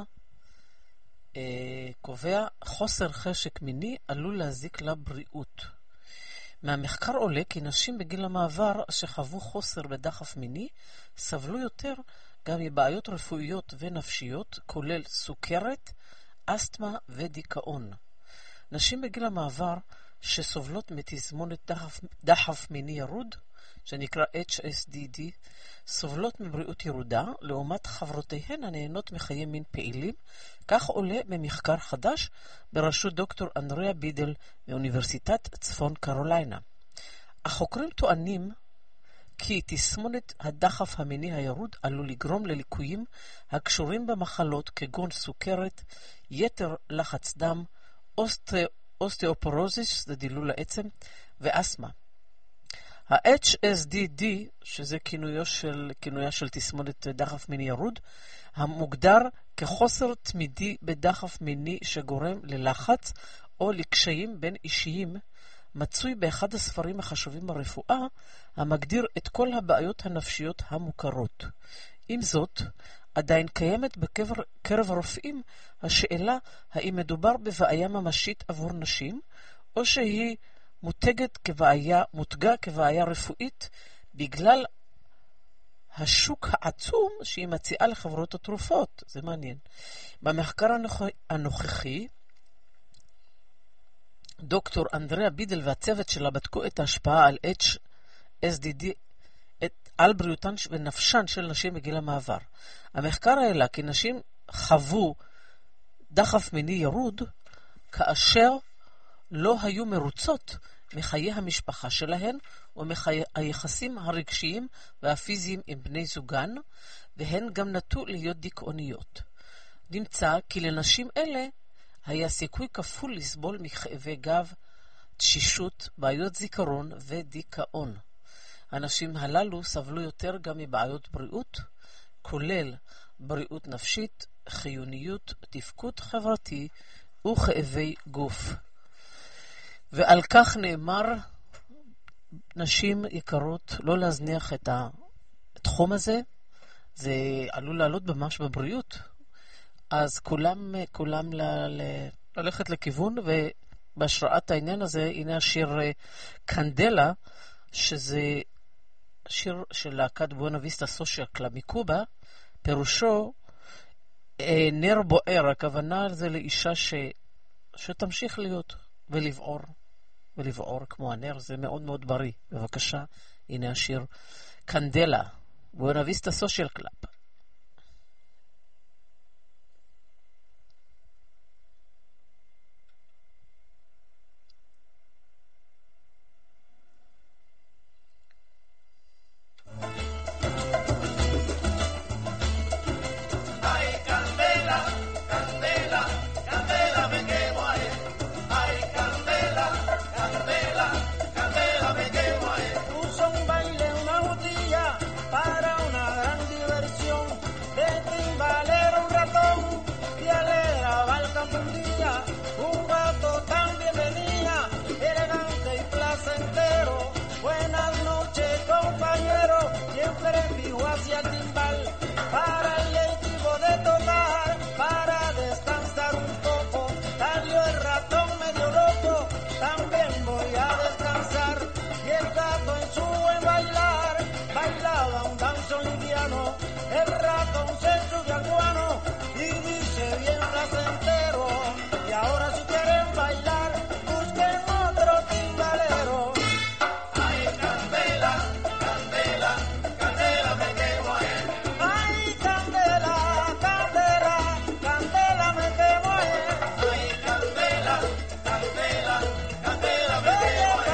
קובע חוסר חשק מיני עלול להזיק לבריאות. מהמחקר עולה כי נשים בגיל המעבר שחוו חוסר בדחף מיני סבלו יותר גם מבעיות רפואיות ונפשיות, כולל סוכרת, אסתמה ודיכאון. נשים בגיל המעבר שסובלות מתזמונת דחף, דחף מיני ירוד, שנקרא אייץ' אס די די, סובלות מבריאות ירודה, לעומת חברותיהן הנהנות מחיי מין פעילים. כך עולה ממחקר חדש בראשות דוקטור אנדריה בידל מאוניברסיטת צפון קרוליינה. החוקרים טוענים כי תסמונת הדחף המיני הירוד עלול לגרום לליקויים הקשורים במחלות כגון סוכרת, יתר לחץ דם, אוסטא, אוסטאופורוזיס, זה דילול העצם, ואסמה. ה-אייץ' אס די די, שזה כינויו של, כינויה של תסמונת דחף מיני ירוד, המוגדר כחוסר תמידי בדחף מיני שגורם ללחץ או לקשיים בין אישיים, מצוי באחד הספרים החשובים ברפואה, המגדיר את כל הבעיות הנפשיות המוכרות. עם זאת, עדיין קיימת בקרב הרופאים השאלה האם מדובר בבעיה ממשית עבור נשים, או שהיא מותגת כבעיה, מותגה כבעיה רפואית בגלל השוק העצום שהיא מציעה לחברות התרופות. זה מעניין. במחקר הנוכחי, דוקטור אנדריה בידל והצוות שלה בדקו את ההשפעה על אייץ' אס די די את, על בריאותן ונפשן של נשים בגיל המעבר. המחקר העלה כי נשים חוו דחף מיני ירוד כאשר לא היו מרוצות מחיי המשפחה שלהן ומחיי היחסים הרגשיים והפיזיים עם בני זוגן, והן גם נטו להיות דיכאוניות. נמצא כי לנשים אלה היה סיכוי כפול לסבול מכאבי גב, תשישות, בעיות זיכרון ודיכאון. הנשים הללו סבלו יותר גם מבעיות בריאות, כולל בריאות נפשית, חיוניות, תפקוד חברתי וכאבי גוף. ועל כך נאמר, נשים יקרות, לא להזניח את התחום הזה, זה עלול לעלות ממש בבריאות. אז כולם, כולם ל, ל, ללכת לכיוון, ובהשראת העניין הזה, הנה השיר קנדלה, שזה שיר של להקת בואנה ויסטה סושיאל קלאב מקובה, פירושו נר בוער, הכוונה זה לאישה ש, שתמשיך להיות ולבעור, ולבעור כמו הנר, זה מאוד מאוד בריא. בבקשה, הנה השיר קנדלה, בואנה ויסטה סושיאל קלאב.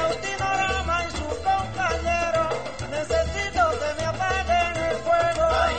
Necesito que me apaguen el fuego. Ay,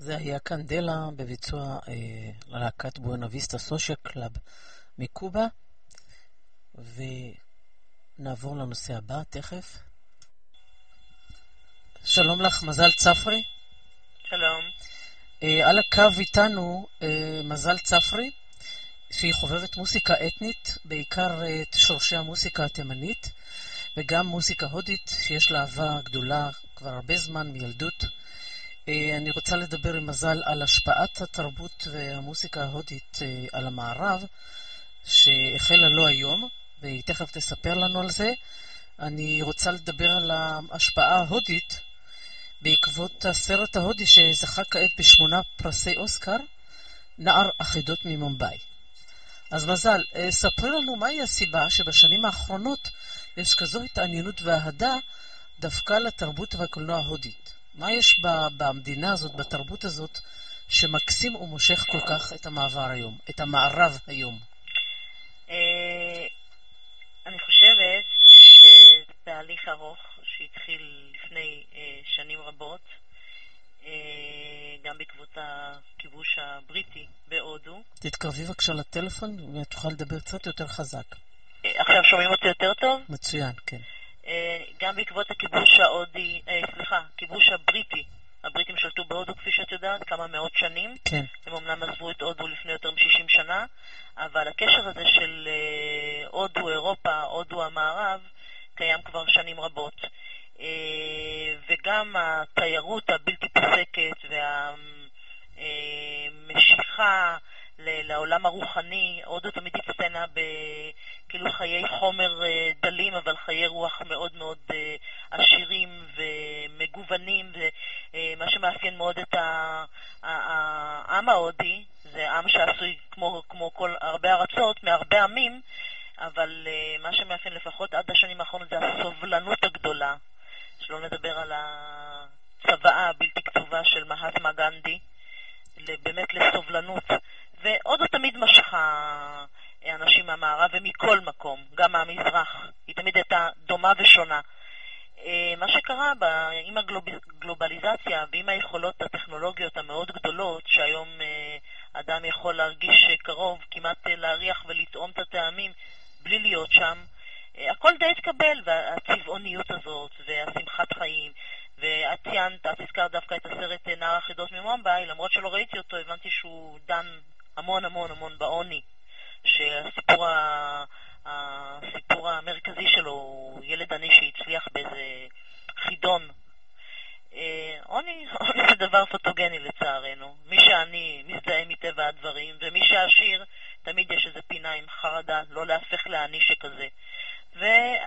זה היה קנדלה בביצוע אה, להקת בואנה ויסטה סושיאל קלאב מקובה, ונעבור לנושא הבא תכף. שלום לך, מזל צפרי. שלום. אה, על הקו איתנו אה, מזל צפרי, שהיא חובבת מוסיקה אתנית, בעיקר אה, את שורשי המוסיקה התימנית, וגם מוסיקה הודית, שיש לה אהבה גדולה כבר הרבה זמן מילדות. אני רוצה לדבר עם מזל על השפעת התרבות והמוסיקה ההודית על המערב, שהחלה לא היום, והיא תכף תספר לנו על זה. אני רוצה לדבר על ההשפעה ההודית בעקבות הסרט ההודי שזכה כעת בשמונה פרסי אוסקר, נער אחידות ממומביי. אז מזל, ספרי לנו מהי הסיבה שבשנים האחרונות יש כזו התעניינות וההדה דווקא לתרבות והקולנוע ההודית. מה יש במדינה הזאת, בתרבות הזאת, שמקסים ומושך כל כך את המעבר היום, את המערב היום? אני חושבת שזה תהליך ארוך שהתחיל לפני שנים רבות, גם בעקבות הכיבוש הבריטי בהודו. תתקרבי בבקשה לטלפון ותוכל לדבר קצת יותר חזק. עכשיו שומעים אותי יותר טוב? מצוין, כן. גם בעקבות הכיבוש ההודי, סליחה, הכיבוש הבריטי. הבריטים שלטו בהודו, כפי שאת יודעת, כמה מאות שנים. כן. הם אמנם עזבו את הודו לפני יותר מ-שישים שנה, אבל הקשר הזה של הודו, אירופה, הודו המערב, קיים כבר שנים רבות. וגם התיירות הבלתי פוסקת והמשיכה לעולם הרוחני, הודו תמיד הצטיינה בכאילו חיי חומר דלים, אבל חיי רוח מאוד מאוד עשירים ומגוונים, ומה שמאפיין מאוד את העם ההודי, זה עם שעשוי כמו, כמו כל הרבה ארצות, מהרבה עמים, אבל מה שמאפיין לפחות עד השנים האחרונות זה הסובלנות הגדולה, שלא נדבר על הצוואה הבלתי כתובה של מהטמה גנדי, באמת לסובלנות, והודו תמיד משכה אנשים מהמערב ומכל מקום, גם מהמזרח. היא תמיד הייתה דומה ושונה. מה שקרה בה, עם הגלובליזציה ועם היכולות הטכנולוגיות המאוד גדולות, שהיום אדם יכול להרגיש קרוב, כמעט להריח ולטעום את הטעמים בלי להיות שם, הכל די התקבל, והצבעוניות הזאת והשמחת חיים. ואת ציינת, את הזכרת דווקא את הסרט נער אחידות ממומביי, למרות שלא ראיתי אותו, הבנתי שהוא דן המון המון המון בעוני, שהסיפור ה... הסיפור המרכזי שלו הוא ילד עני שהצליח באיזה חידון. עוני, עוני זה דבר פוטוגני לצערנו. מי שעני מזדהה מטבע הדברים, ומי שעשיר תמיד יש איזה פינה עם חרדה לא להפך לעני שכזה. ו...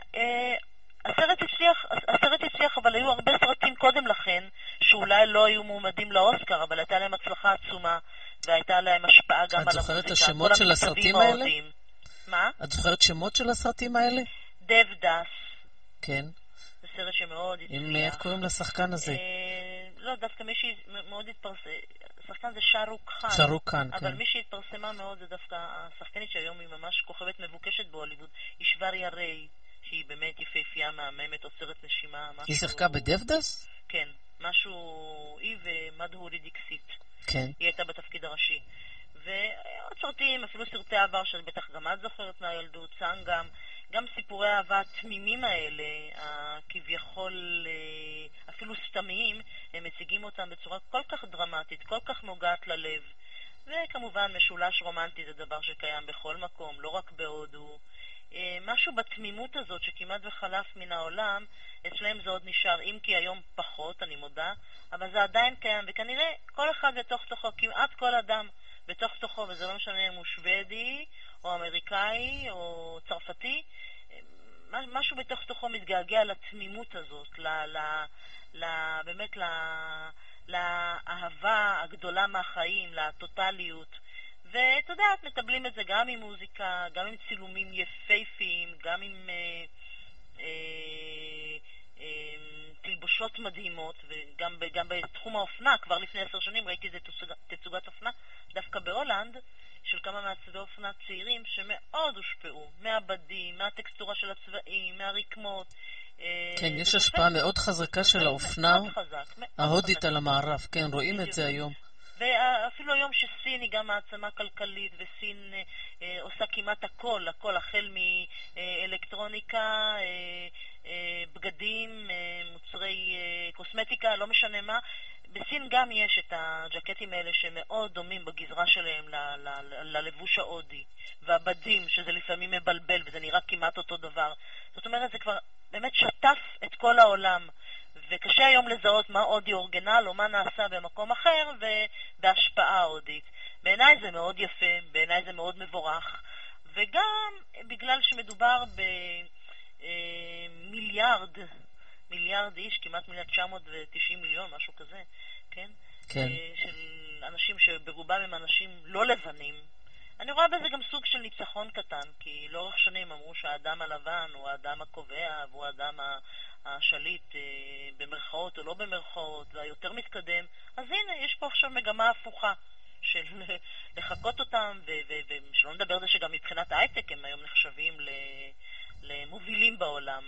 הסרט הצליח, הסרט הצליח, אבל היו הרבה סרטים קודם לכן שאולי לא היו מועמדים לאוסקר, אבל הייתה להם הצלחה עצומה והייתה להם השפעה גם על המוזיקה. את זוכרת השמות של הסרטים האלה? מה? את זוכרת שמות של הסרטים האלה? דב דס. כן. זה סרט שמאוד הצליח. עם איך קוראים לשחקן הזה? לא, דווקא מי שמאוד התפרסם, השחקן זה שרוק חאן. שרוק חאן, כן. אבל מי שהתפרסמה מאוד זה דווקא השחקנית שהיום היא ממש כוכבת מבוקשת בהוליווד, אישבריה ריי. שהיא באמת יפהפייה, מהממת, עוצרת נשימה. היא שיחקה בדבדס? כן, משהו, היא ומדהורי דיקסיט. כן. היא הייתה בתפקיד הראשי. ועוד סרטים, אפילו סרטי עבר, שבטח גם את זוכרת מהילדות, סנגם, גם סיפורי האהבה התמימים האלה, כביכול אפילו סתמיים, הם מציגים אותם בצורה כל כך דרמטית, כל כך נוגעת ללב. וכמובן, משולש רומנטי זה דבר שקיים בכל מקום, לא רק בהודו. משהו בתמימות הזאת שכמעט וחלף מן העולם, אצלם זה עוד נשאר, אם כי היום פחות, אני מודה, אבל זה עדיין קיים, וכנראה כל אחד בתוך תוכו, כמעט כל אדם בתוך תוכו, וזה לא משנה אם הוא שוודי, או אמריקאי, או צרפתי, משהו בתוך תוכו מתגעגע לתמימות הזאת, ל, ל, ל, באמת ל, לאהבה הגדולה מהחיים, לטוטליות. ואתה יודעת, מטבלים את זה גם עם מוזיקה, גם עם צילומים יפהפיים, גם עם אה, אה, אה, תלבושות מדהימות, וגם גם בתחום האופנה, כבר לפני עשר שנים ראיתי איזה תצוגת אופנה, דווקא בהולנד, של כמה מעצבי אופנה צעירים שמאוד הושפעו, מהבדים, מהטקסטורה של הצבעים, מהרקמות. כן, יש השפעה מאוד חזקה של האופנה ההודית על המערב, כן, רואים את זה היום. ואפילו היום שסין היא גם מעצמה כלכלית, וסין אה, אה, עושה כמעט הכל, הכל, החל מאלקטרוניקה, אה, אה, בגדים, אה, מוצרי אה, קוסמטיקה, לא משנה מה. בסין גם יש את הג'קטים האלה שמאוד דומים בגזרה שלהם ל- ל- ל- ללבוש ההודי, והבדים, שזה לפעמים מבלבל וזה נראה כמעט אותו דבר. זאת אומרת, זה כבר באמת שטף את כל העולם, וקשה היום לזהות מה הודי אורגינל או מה נעשה במקום אחר ובהשפעה הודית. בעיניי זה מאוד יפה, בעיניי זה מאוד מבורך, וגם בגלל שמדובר במיליארד, מיליארד איש, כמעט מיליארד תשע מאות ותשעים מיליון, משהו כזה, כן? כן. של אנשים שברובם הם אנשים לא לבנים. אני רואה בזה גם סוג של ניצחון קטן, כי לאורך שנים אמרו שהאדם הלבן הוא האדם הקובע, והוא האדם השליט במרכאות או לא במרכאות, והיותר מתקדם. אז הנה, יש פה עכשיו מגמה הפוכה של לחכות אותם, ושלא נדבר זה שגם מבחינת ההייטק הם היום נחשבים למובילים בעולם.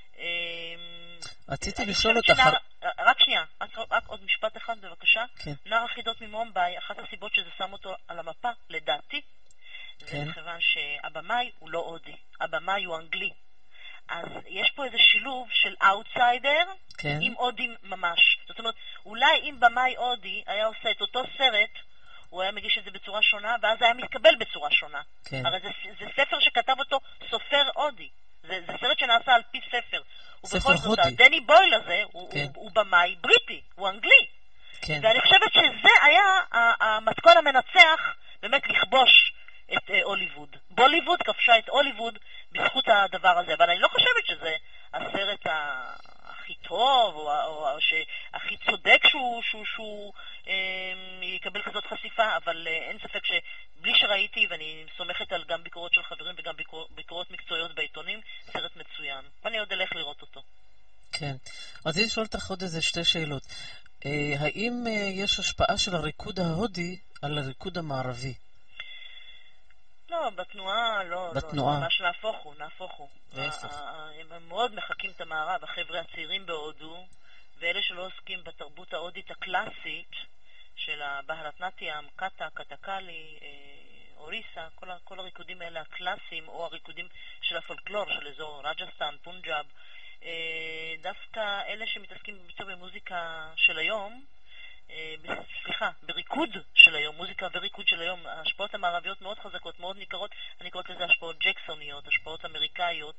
רציתי לשאול אותך... רק שנייה, רק עוד משפט אחד בבקשה. כן. נער החידות ממומביי, אחת הסיבות שזה שם אותו על המפה, לדעתי, זה מכיוון שהבמאי הוא לא הודי, הבמאי הוא אנגלי. אז יש פה איזה שילוב של אאוטסיידר כן. עם הודים ממש. זאת אומרת, אולי אם במאי הודי היה עושה את אותו סרט, הוא היה מגיש את זה בצורה שונה, ואז היה מתקבל בצורה שונה. כן. הרי זה, זה ספר שכתב אותו סופר הודי. זה, זה סרט שנעשה על פי ספר. ספר זאת, הודי. דני בויל הזה הוא, כן. הוא, הוא במאי בריטי, הוא אנגלי. כן. ואני חושבת שזה היה המתכון המנצח באמת לכבוש את אה, הוליווד. בוליווד כבשה את הוליווד בזכות הדבר הזה, אבל אני לא חושבת שזה הסרט ה... הכי טוב, או, או, או שהכי צודק שהוא, שהוא, שהוא אה, יקבל כזאת חשיפה, אבל אה, אין ספק שבלי שראיתי, ואני סומכת על גם ביקורות של חברים וגם ביקור, ביקורות מקצועיות בעיתונים, סרט מצוין. ואני עוד אלך לראות אותו. כן. רציתי לשאול אותך עוד איזה שתי שאלות. אה, האם אה, יש השפעה של הריקוד ההודי על הריקוד המערבי? לא, בתנועה לא, בתנועה. לא, ממש נהפוך הוא, נהפוך הוא. להפך. הם מאוד מחכים את המערב, החבר'ה הצעירים בהודו, ואלה שלא עוסקים בתרבות ההודית הקלאסית, של הבהלטנטיאם, קטה, קטקלי, אוריסה, כל, כל הריקודים האלה הקלאסיים, או הריקודים של הפולקלור, של אזור רג'סטן, פונג'אב, דווקא אלה שמתעסקים במוזיקה של היום, סליחה, בריקוד של היום, מוזיקה וריקוד של היום, ההשפעות המערביות מאוד חזקות, מאוד ניכרות, אני קוראת לזה השפעות ג'קסוניות, השפעות אמריקאיות.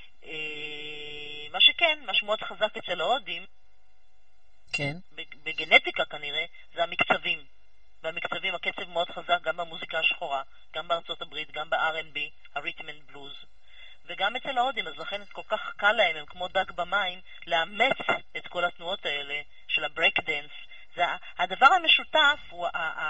מה שכן, מה שמאוד חזק אצל ההודים, כן. בגנטיקה כנראה, זה המקצבים. והמקצבים, הקצב מאוד חזק גם במוזיקה השחורה, גם בארצות הברית, גם ב-אר אנד בי, הריתם אנד בלוז. וגם אצל ההודים, אז לכן כל כך קל להם, הם כמו דג במים, לאמץ את כל התנועות האלה של הברייק דנס. זה, הדבר המשותף הוא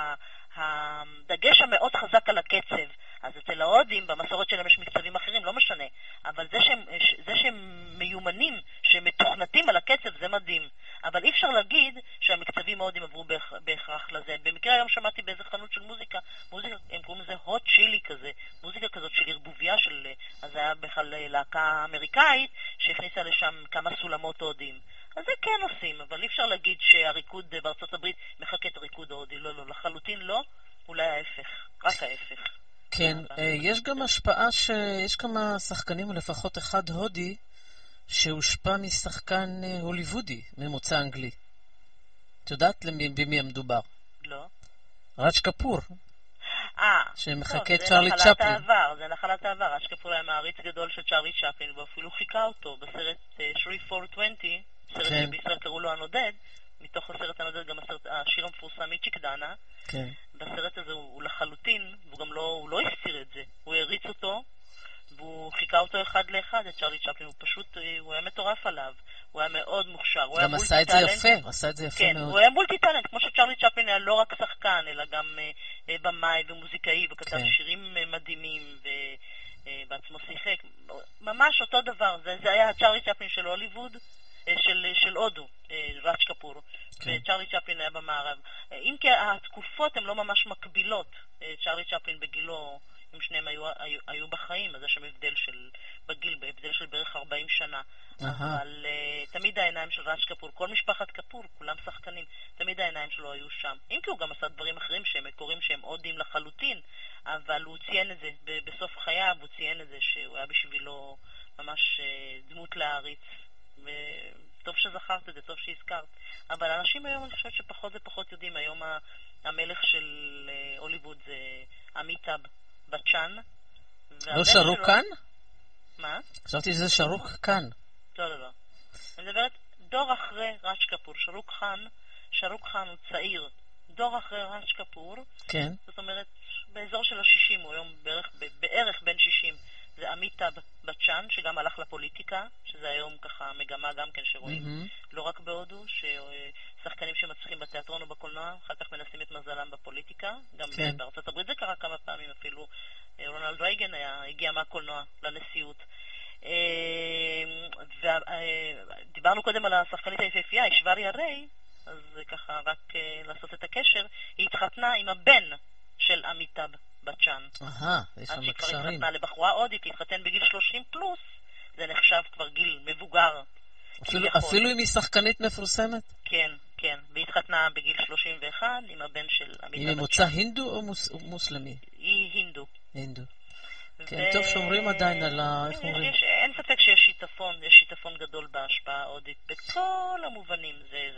הדגש המאוד חזק על הקצב. אז אצל ההודים, במסורת שלהם יש מקצבים אחרים, לא משנה. אבל זה שהם, זה שהם מיומנים, שהם מתוכנתים על הקצב, זה מדהים. אבל אי אפשר להגיד שהמקצבים ההודים עברו בהכרח לזה. במקרה היום שמעתי באיזה חנות של מוזיקה, מוזיקה, הם קוראים לזה hot chili כזה, מוזיקה כזאת של ערבוביה של, אז היה בכלל להקה אמריקאית, שהכניסה לשם כמה סולמות הודים. אז זה כן עושים, אבל אי אפשר להגיד שהריקוד בארצות הברית מחכה את הריקוד ההודי. לא, לא, לחלוטין לא, אולי ההפך, רק ההפך. כן, יש גם השפעה שיש כמה שחקנים, לפחות אחד הודי, שהושפע משחקן הוליוודי ממוצא אנגלי. את יודעת במי המדובר? לא. ראג' קפור. אה, שמחכה את צ'רלי צ'פלין. זה נחלת העבר. ראג' קפור היה מעריץ גדול של צ'רלי צ'פלין, ואפילו חיכה אותו בסרט שלוש ארבע עשרים, סרט כן. שבישראל קראו לו הנודד, מתוך הסרט הנודד גם הסרט, השיר המפורסם מצ'יק דנה. כן. בסרט הזה הוא, הוא לחלוטין, והוא גם לא, הוא לא הסתיר את זה. הוא הריץ אותו, והוא חיכה אותו אחד לאחד, את צ'רלי צ'פלין. הוא פשוט, הוא היה מטורף עליו. הוא היה מאוד מוכשר. הוא גם עשה את זה יפה, הוא עשה את זה יפה כן, מאוד. הוא היה מולטי טלנט, כמו שצ'רלי צ'פלין היה לא רק שחקן, אלא גם uh, במאי ומוזיקאי, וכתב כן. שירים uh, מדהימים, ובעצמו uh, שיחק. ממש אותו דבר. זה, זה היה צ'רלי צ'פלין של הוליווד, uh, של, של הודו, uh, ראג' קפור. כן. וצ'רלי צ'פלין היה במערב. Uh, אם כי התקופות הן לא ממש מקבילות. Uh, צ'רלי צ'פלין בגילו אם שניהם היו, היו, היו בחיים, אז יש שם הבדל של, בגיל, בהבדל של בערך ארבעים שנה. אבל uh, תמיד העיניים של ראג' קפור, כל משפחת קפור, כולם שחקנים, תמיד העיניים שלו היו שם. אם כי הוא גם עשה דברים אחרים שהם מקורים שהם הודים לחלוטין, אבל הוא ציין את זה, בסוף חייו הוא ציין את זה, שהוא היה בשבילו ממש uh, דמות להעריץ. וטוב שזכרת את זה, טוב שהזכרת. אבל אנשים היום, אני חושבת שפחות ופחות יודעים, היום המלך של uh, הוליווד זה אמיטאב בצ'אן. לא שרוק כאן? מה? חשבתי שזה שרוק כאן. לא, לא, לא. אני מדברת דור אחרי ראג' קפור. שרוק חאן, שרוק חאן הוא צעיר. דור אחרי ראג' קפור. כן. זאת אומרת, באזור של ה-שישים, הוא היום בערך, בערך בין שישים. זה אמיטאב בצ'אן, שגם הלך לפוליטיקה, שזה היום ככה מגמה גם כן שרואים. Mm-hmm. לא רק בהודו, ששחקנים שמצליחים בתיאטרון ובקולנוע, אחר כך מנסים את מזלם בפוליטיקה. גם כן. בארצות הברית זה קרה כמה פעמים, אפילו רונלד רייגן היה, הגיע מהקולנוע לנשיאות. ודיברנו קודם על השחקנית היפהפייה, אישווריה ריי, אז ככה רק לעשות את הקשר, היא התחתנה עם הבן של אמיטאב בצ'אן. אהה, יש שם קשרים. עד שהיא כבר התחתנה לבחורה הודית, להתחתן בגיל שלושים פלוס, זה נחשב כבר גיל מבוגר. אפילו, אפילו אם היא שחקנית מפורסמת? כן, כן, והיא התחתנה בגיל שלושים ואחת עם הבן של אמיטאב בצ'אן. היא ממוצא הינדו או מוס, מוסלמי? היא הינדו. הינדו. כן, טוב שומרים עדיין על ה... איך אומרים? אין ספק שיש שיטפון, יש שיטפון גדול בהשפעה ההודית בכל המובנים,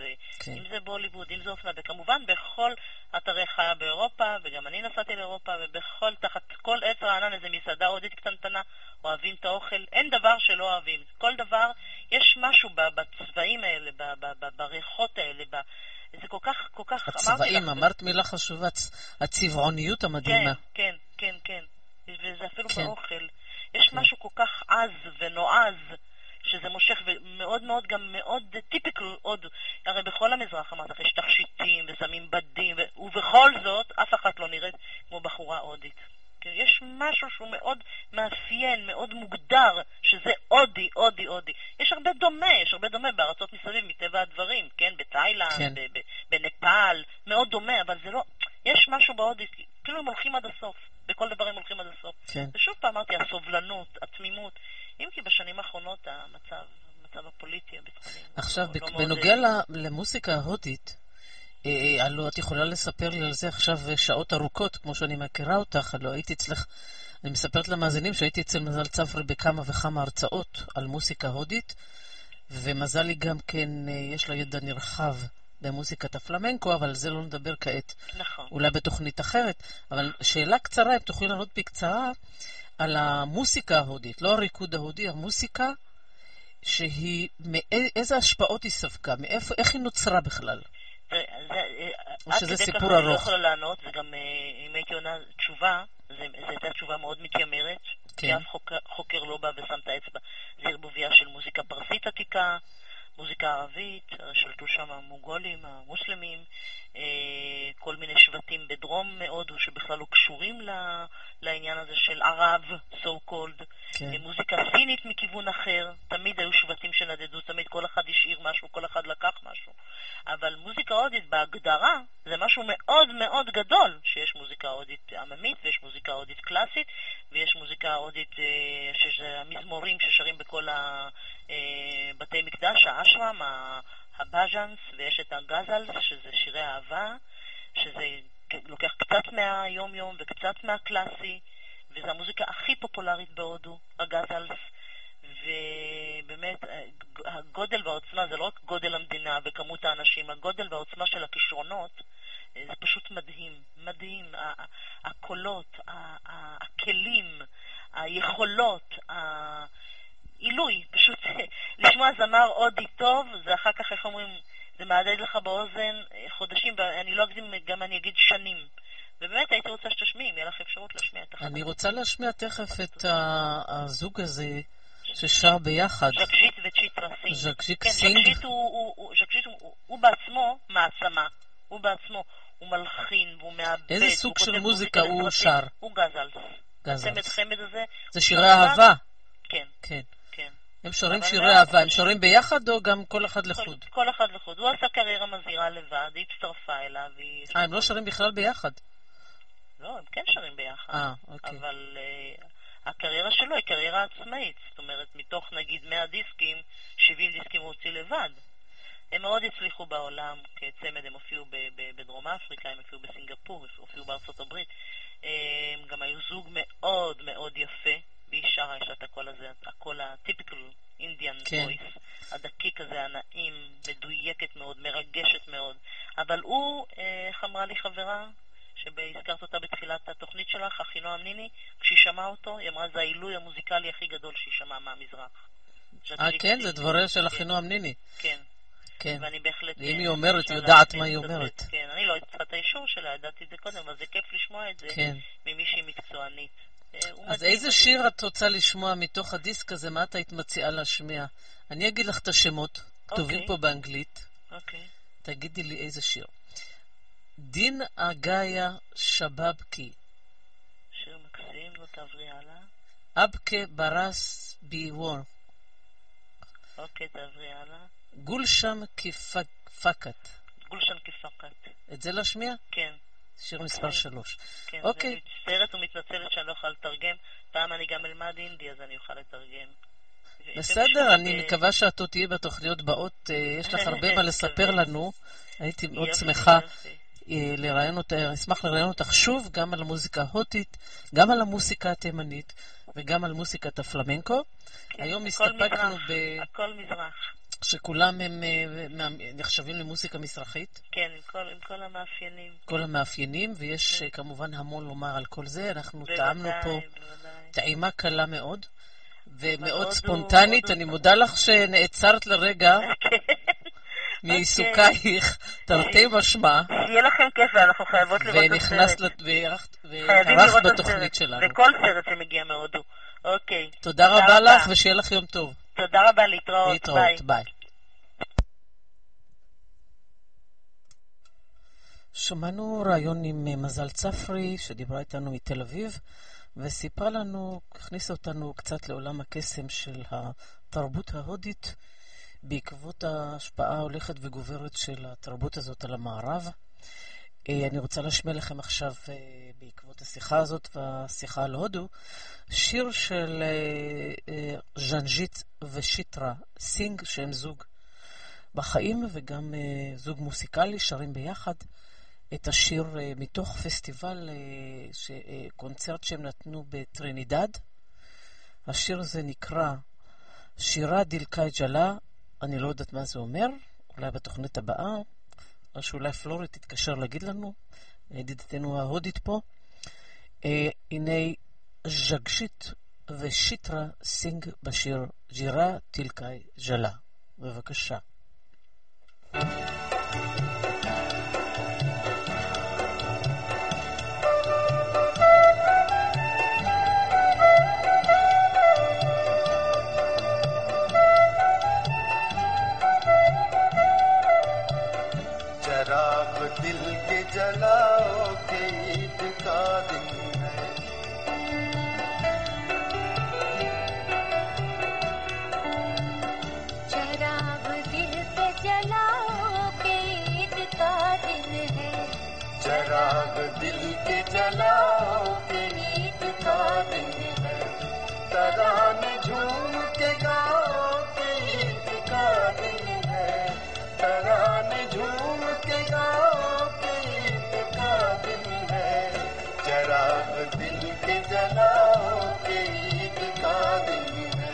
אם זה בוליווד, אם זה אופנה, וכמובן בכל אתרי חיה באירופה, וגם אני נסעתי לאירופה, ובכל, תחת כל עץ רענן, איזה מסעדה הודית קטנטנה, אוהבים את האוכל, אין דבר שלא אוהבים. כל דבר, יש משהו בצבעים האלה, בריחות האלה, זה כל כך, כל כך... הצבעים, אמרת מילה חשובה, הצבעוניות המדהימה. כן, כן, כן. וזה אפילו כן. באוכל. יש כן. משהו כל כך עז ונועז, שזה מושך, ומאוד מאוד גם מאוד טיפיקל עוד, הרי בכל המזרח אמרת, יש תכשיטים ושמים בדים, ו... ובכל זאת, אף אחת לא נראית כמו בחורה הודית. יש משהו שהוא מאוד מאפיין, מאוד מוגדר, שזה הודי, הודי, הודי. יש הרבה דומה, יש הרבה דומה בארצות מסביב, מטבע הדברים, כן? בתאילנד, כן. בנפאל, מאוד דומה, אבל זה לא... יש משהו בהודית, כאילו הם הולכים עד הסוף. בכל דבר הם הולכים עד הסוף. כן. ושוב פעם אמרתי, הסובלנות, התמימות, אם כי בשנים האחרונות המצב, המצב הפוליטי, הביטחוני... עכשיו, לא, בק- לא בנוגע מאוד... למוסיקה ההודית, אה, הלוא את יכולה לספר לי על זה עכשיו שעות ארוכות, כמו שאני מכירה אותך, הלוא הייתי אצלך, אני מספרת למאזינים שהייתי אצל מזל צפרי בכמה וכמה הרצאות על מוסיקה הודית, ומזל לי גם כן, יש לה ידע נרחב במוסיקת הפלמנקו, אבל זה לא נדבר כעת. נכון. אולי בתוכנית אחרת. אבל שאלה קצרה, אם תוכלי לענות בקצרה, על המוסיקה ההודית, לא הריקוד ההודי, המוסיקה, שהיא, מאיזה השפעות היא ספקה? מאיפה, איך היא נוצרה בכלל? זה, זה, או שזה סיפור ארוך. אני לא ארוך. יכולה לענות, זה גם, אם הייתי עונה תשובה, זו הייתה תשובה מאוד מתיימרת, כן. כי אף חוקר, חוקר לא בא ושם את האצבע. זה ערבוביה של מוזיקה פרסית עתיקה, מוזיקה ערבית, שלטו שם המוגולים, המוסלמים, כל מיני שבטים בדרום מאוד, שבכלל לא קשורים לעניין הזה של ערב, so called, כן. מוזיקה סינית מכיוון אחר, תמיד היו שבטים שנדדו, תמיד כל אחד השאיר משהו, כל אחד לקח משהו, אבל מוזיקה הודית בהגדרה זה משהו מאוד מאוד גדול, שיש מוזיקה הודית עממית ויש מוזיקה הודית קלאסית ויש מוזיקה הודית שזה המזמורים ששרים בכל הבתי מקדש, האשרם, הבאז'אנס, ויש את הגזלס שזה שירי אהבה, שזה לוקח קצת מהיום יום וקצת מהקלאסי, וזו המוזיקה הכי פופולרית בהודו, הגזלס, ובאמת הגודל והעוצמה זה לא רק גודל המדינה וכמות האנשים, הגודל והעוצמה של הכישרונות זה פשוט מדהים, מדהים, הקולות, הכלים, היכולות, העילוי, פשוט לשמוע זמר הודי טוב, זה אחר כך איך אומרים, זה מעדד לך באוזן חודשים, ואני לא אגזים, גם אני אגיד שנים. ובאמת הייתי רוצה שתשמיע, אם יהיה לך אפשרות להשמיע את החדש. אני רוצה להשמיע תכף את הזוג הזה ששר ביחד. ז'קז'יט וצ'יטרה סינג. ז'קז'יט כן, סינג. ז'קז'יט הוא, ז'קז'יט הוא, הוא בעצמו מעצמה. הוא בעצמו, הוא מלחין, והוא מאבד. איזה סוג של מוזיקה הוא שר? הוא גזלס. גזלס. צמד חמד הזה. זה שירי אהבה? כן. כן. כן. הם שרים שירי אהבה, הם שרים ביחד או גם כל אחד לחוד? כל אחד לחוד. הוא עשה קריירה מזהירה לבד, היא הצטרפה אליו. אה, הם לא שרים בכלל ביחד? לא, הם כן שרים ביחד. אה, אוקיי. אבל uh, הקריירה שלו היא קריירה עצמאית. זאת אומרת, מתוך נגיד מאה דיסקים, שבעים דיסקים הוא הוציא לבד. הם מאוד הצליחו בעולם כצמד, הם הופיעו ב- ב- בדרום אפריקה, הם הופיעו בסינגפור, הופיעו בארצות הברית. הם גם היו זוג מאוד מאוד יפה, והיא שרה, יש לה את הקול הזה, הקול הטיפיקל אינדיאן וויס, הדקיק הזה, הנעים, מדויקת מאוד, מרגשת מאוד. אבל הוא, איך אמרה לי חברה, שהזכרת אותה בתחילת התוכנית שלך, אחינועם ניני, כשהיא שמעה אותו, היא אמרה, זה העילוי המוזיקלי הכי גדול שהיא שמעה מהמזרח. אה, כן, זה דבריה של אחינועם ניני. כן. כן. ואני בהחלט... אם היא אומרת, היא יודעת מה היא אומרת. כן, אני לא צריכה את האישור שלה, ידעתי את זה קודם, אבל זה כיף לשמוע את זה ממישהי מקצוענית. אז איזה שיר את רוצה לשמוע מתוך הדיסק הזה? מה את היית מציעה להשמיע? אני אגיד לך את השמות, כתובים פה באנגלית. אוקיי. תגידי לי איזה שיר. דין אגאיה שבאבקי. שיר מקסים, לא תעברי הלאה. אבקה ברס ביוור. אוקיי, תעברי הלאה. גולשם כפקת. גולשן כפקת. את זה להשמיע? כן. שיר מספר שלוש. כן, אוקיי. אני מצטערת ומתנצלת שאני לא יכולה לתרגם. פעם אני גם אלמד אינדי, אז אני אוכל לתרגם. בסדר, אני מקווה שאת עוד תהיה בתוכניות באות. יש לך הרבה מה לספר לנו. הייתי מאוד שמחה לראיין אותך, אשמח לראיין אותך שוב, גם על המוזיקה ההוטית, גם על המוזיקה התימנית, וגם על מוזיקת הפלמנקו. היום הסתפקנו ב... הכל מזרח. שכולם הם נחשבים למוזיקה מזרחית. כן, עם כל, עם כל המאפיינים. כל המאפיינים, ויש כמובן המון לומר על כל זה. אנחנו טעמנו פה טעימה קלה מאוד, ומאוד ספונטנית. אני מודה לך שנעצרת לרגע מעיסוקייך, תרתי משמע. יהיה לכם כיף, ואנחנו חייבות לראות את הסרט. וערכת בתוכנית שלנו. וכל סרט שמגיע מהודו. אוקיי. תודה רבה לך, ושיהיה לך יום טוב. תודה רבה, להתראות. להתראות, ביי. שמענו רעיון עם מזל צפרי, שדיברה איתנו מתל אביב, וסיפרה לנו, הכניסה אותנו קצת לעולם הקסם של התרבות ההודית, בעקבות ההשפעה ההולכת וגוברת של התרבות הזאת על המערב. אני רוצה להשמיע לכם עכשיו, בעקבות השיחה הזאת והשיחה על הודו, שיר של ז'אנג'יט ושיטרה סינג, שהם זוג בחיים וגם זוג מוסיקלי, שרים ביחד את השיר מתוך פסטיבל, קונצרט שהם נתנו בטרינידד. השיר הזה נקרא שירה דילקאי ג'לה. אני לא יודעת מה זה אומר, אולי בתוכנית הבאה, או שאולי פלורי תתקשר להגיד לנו, ידידתנו ההודית פה. אה, הנה ז'אנג'יט ושיטרה סינג בשיר ג'ירה דילקאי ג'לה. בבקשה. चराग दिल के जलाओ के ईद का दिन है चराग दिल पे जलाओ के ईद का दिन है चराग दिल के जलाओ के ईद का दिन है तराने झूम के गाओ के ईद का दिन है तराने झूम के गाओ के ईद का दिन है चराग दिल के जलाओ के ईद का दिन है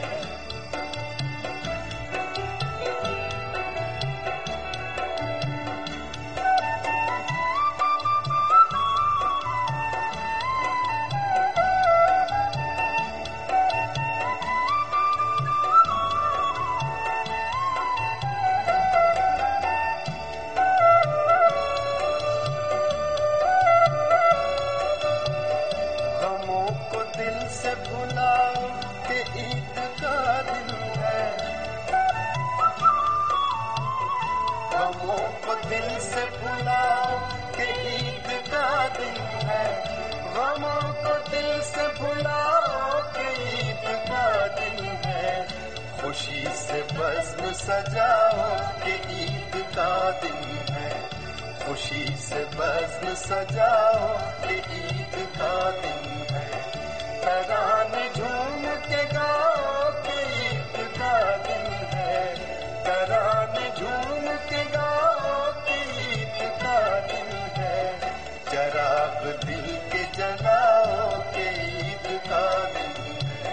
खुशी से बज़्म सजाओ के ईद का दिन है खुशी से बज़्म सजाओ कि ईद का दिन है तराने झूम के गाओ कि ईद का दिन है तराने झूम के गाओ कि ईद का दिन है चराग दिल के जलाओ कि ईद का दिन है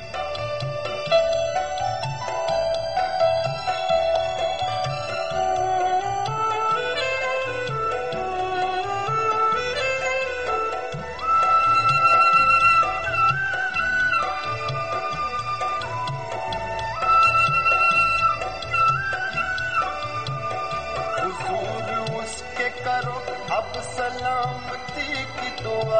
अब सलामती की दुआ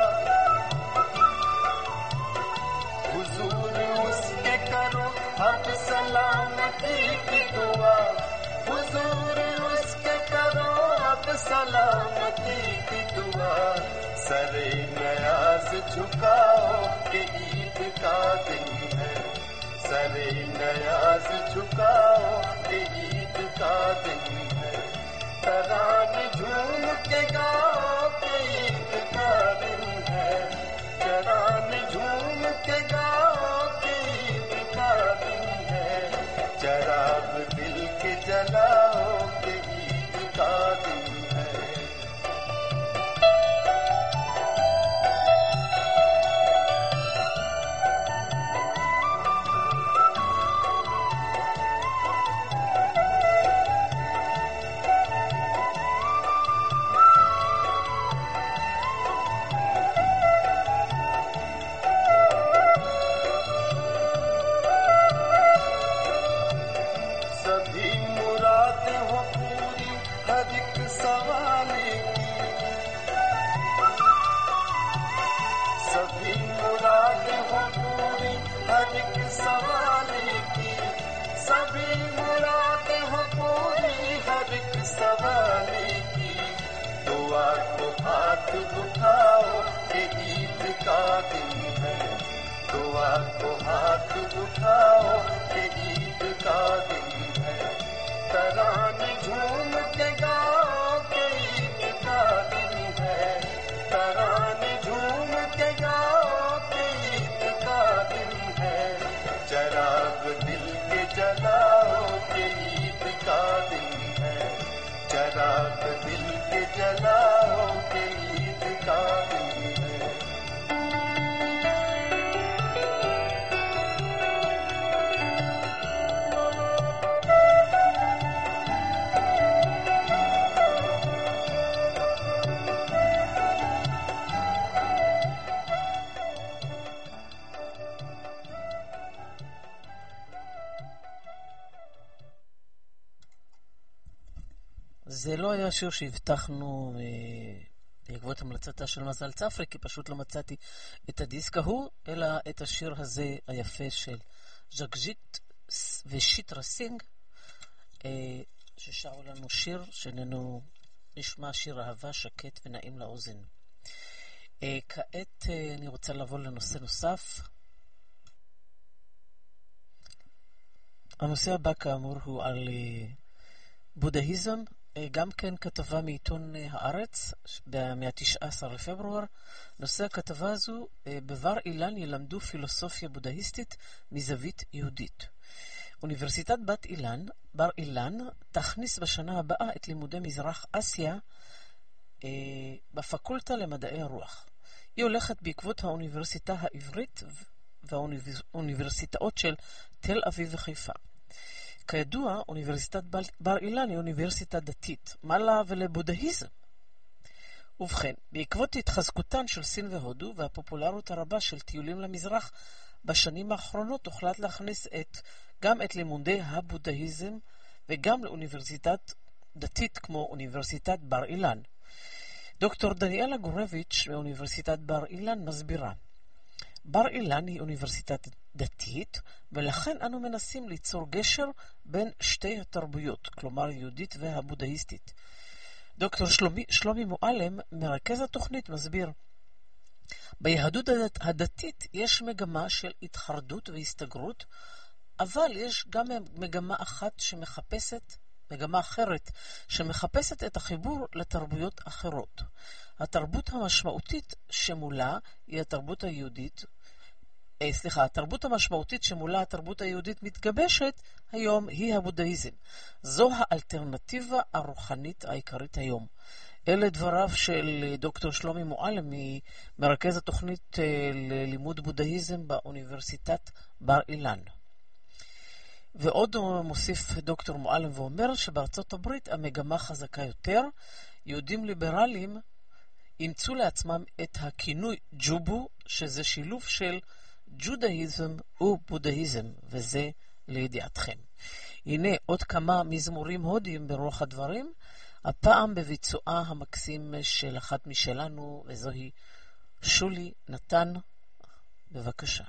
हुजूर उसके करो अब सलामती की दुआ हुजूर उसके करो अब सलामती की दुआ सरे नयाज झुकाओ कि ईद का दिन है सरे नयाज झुकाओ कि ईद का दिन है तराने झूम के गाओ कि ईद का दिन है तराने झूम के गाओ कि ईद का दिन है चराग दिल के जलाओ कि ईद का दिन है उठाओ कि ईद का दिन है दुआ को हाथ उठाओ कि ईद का दिन है तराने झूम के गाओ कि ईद का दिन है तराने झूम के गाओ कि ईद का दिन है चराग दिल के जलाओ कि ईद का दिन है चराग दिल के जलाओ कि ईद का दिन है זה לא היה שיר שהבטחנו בעקבות המלצתה של מזל צפרי, כי פשוט לא מצאתי את הדיסק ההוא, אלא את השיר הזה היפה של ז'גז'יט ושיטרה סינג, ששרו לנו שיר שננו נשמע שיר אהבה שקט ונעים לאוזן. כעת אני רוצה לעבור לנושא נוסף. הנושא הבא כאמור הוא על בודהיזם, גם כן כתבה מעיתון הארץ מה-תשעה עשר לפברואר. נושא הכתבה הזו, בבר אילן ילמדו פילוסופיה בודהיסטית מזווית יהודית. אוניברסיטת בת אילן, בר אילן תכניס בשנה הבאה את לימודי מזרח אסיה אה, בפקולטה למדעי הרוח. היא הולכת בעקבות האוניברסיטה העברית והאוניברסיטאות של תל אביב וחיפה. כידוע, אוניברסיטת בר אילן היא אוניברסיטה דתית, מה לה ולבודהיזם? ובכן, בעקבות התחזקותן של סין והודו והפופולריות הרבה של טיולים למזרח בשנים האחרונות, הוחלט להכניס את, גם את לימודי הבודהיזם וגם לאוניברסיטת דתית כמו אוניברסיטת בר אילן. דוקטור דניאלה גורביץ' מאוניברסיטת בר אילן מסבירה. בר אילן היא אוניברסיטת דתית, ולכן אנו מנסים ליצור גשר בין שתי התרבויות, כלומר יהודית והבודהיסטית. דוקטור שלומי, שלומי מועלם, מרכז התוכנית, מסביר. ביהדות הדת, הדתית יש מגמה של התחרדות והסתגרות, אבל יש גם מגמה אחת שמחפשת מגמה אחרת שמחפשת את החיבור לתרבויות אחרות. התרבות המשמעותית שמולה היא התרבות היהודית, אה, סליחה, התרבות המשמעותית שמולה התרבות היהודית מתגבשת היום היא הבודהיזם. זו האלטרנטיבה הרוחנית העיקרית היום. אלה דבריו של דוקטור שלומי מועלם, מרכז התוכנית ללימוד בודהיזם באוניברסיטת בר אילן. ועוד הוא מוסיף דוקטור מועלם ואומר שבארצות הברית המגמה חזקה יותר. יהודים ליברליים אימצו לעצמם את הכינוי ג'ובו, שזה שילוב של ג'ודהיזם ובודהיזם, וזה לידיעתכם. הנה עוד כמה מזמורים הודיים ברוח הדברים, הפעם בביצועה המקסים של אחת משלנו, וזוהי שולי נתן. בבקשה.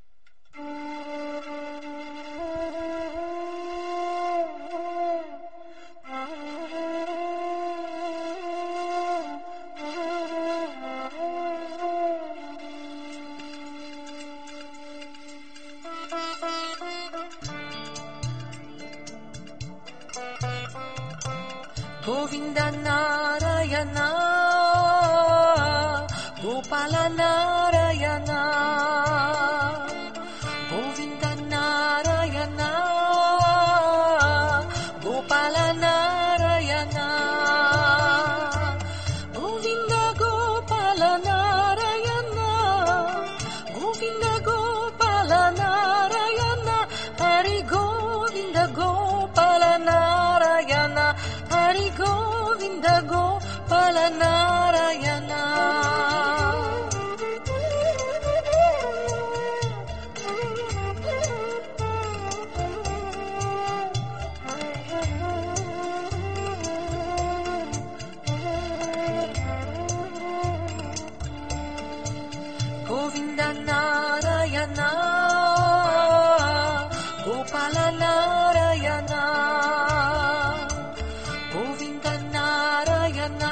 Govinda Narayana, Gopala Narayana, Govinda Narayana, Gopala Narayana, Govinda Gopala Narayana, Govinda Gopala Narayana, Hari Govinda Gopala Narayana, Hari Govinda Gopala Narayana. Govinda Narayana, Gopala Narayana, Govinda Narayana,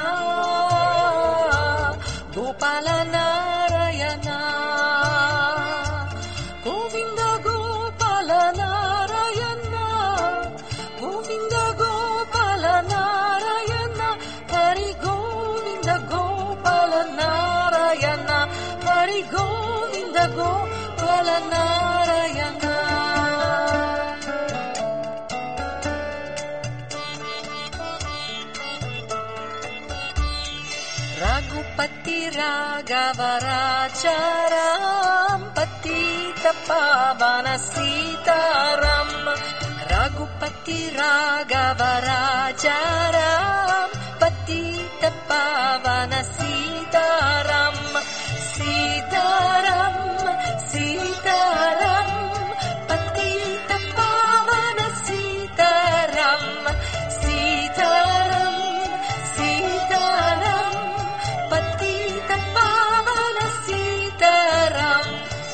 Gopala Narayana, Govinda Gopala Narayana, Govinda Gopala Narayana, Hari Govinda Gopala Narayana, Hari Govinda Gopala Narayana. Raghupati Raghava Rajaram Patita Pavana Sitaram, Raghupati Raghava Rajaram Patita Pavana Sitaram, Sitaram, Sitaram, Patita Pavana Sitaram, Sitaram, Sitaram, Patita Pavana Sitaram.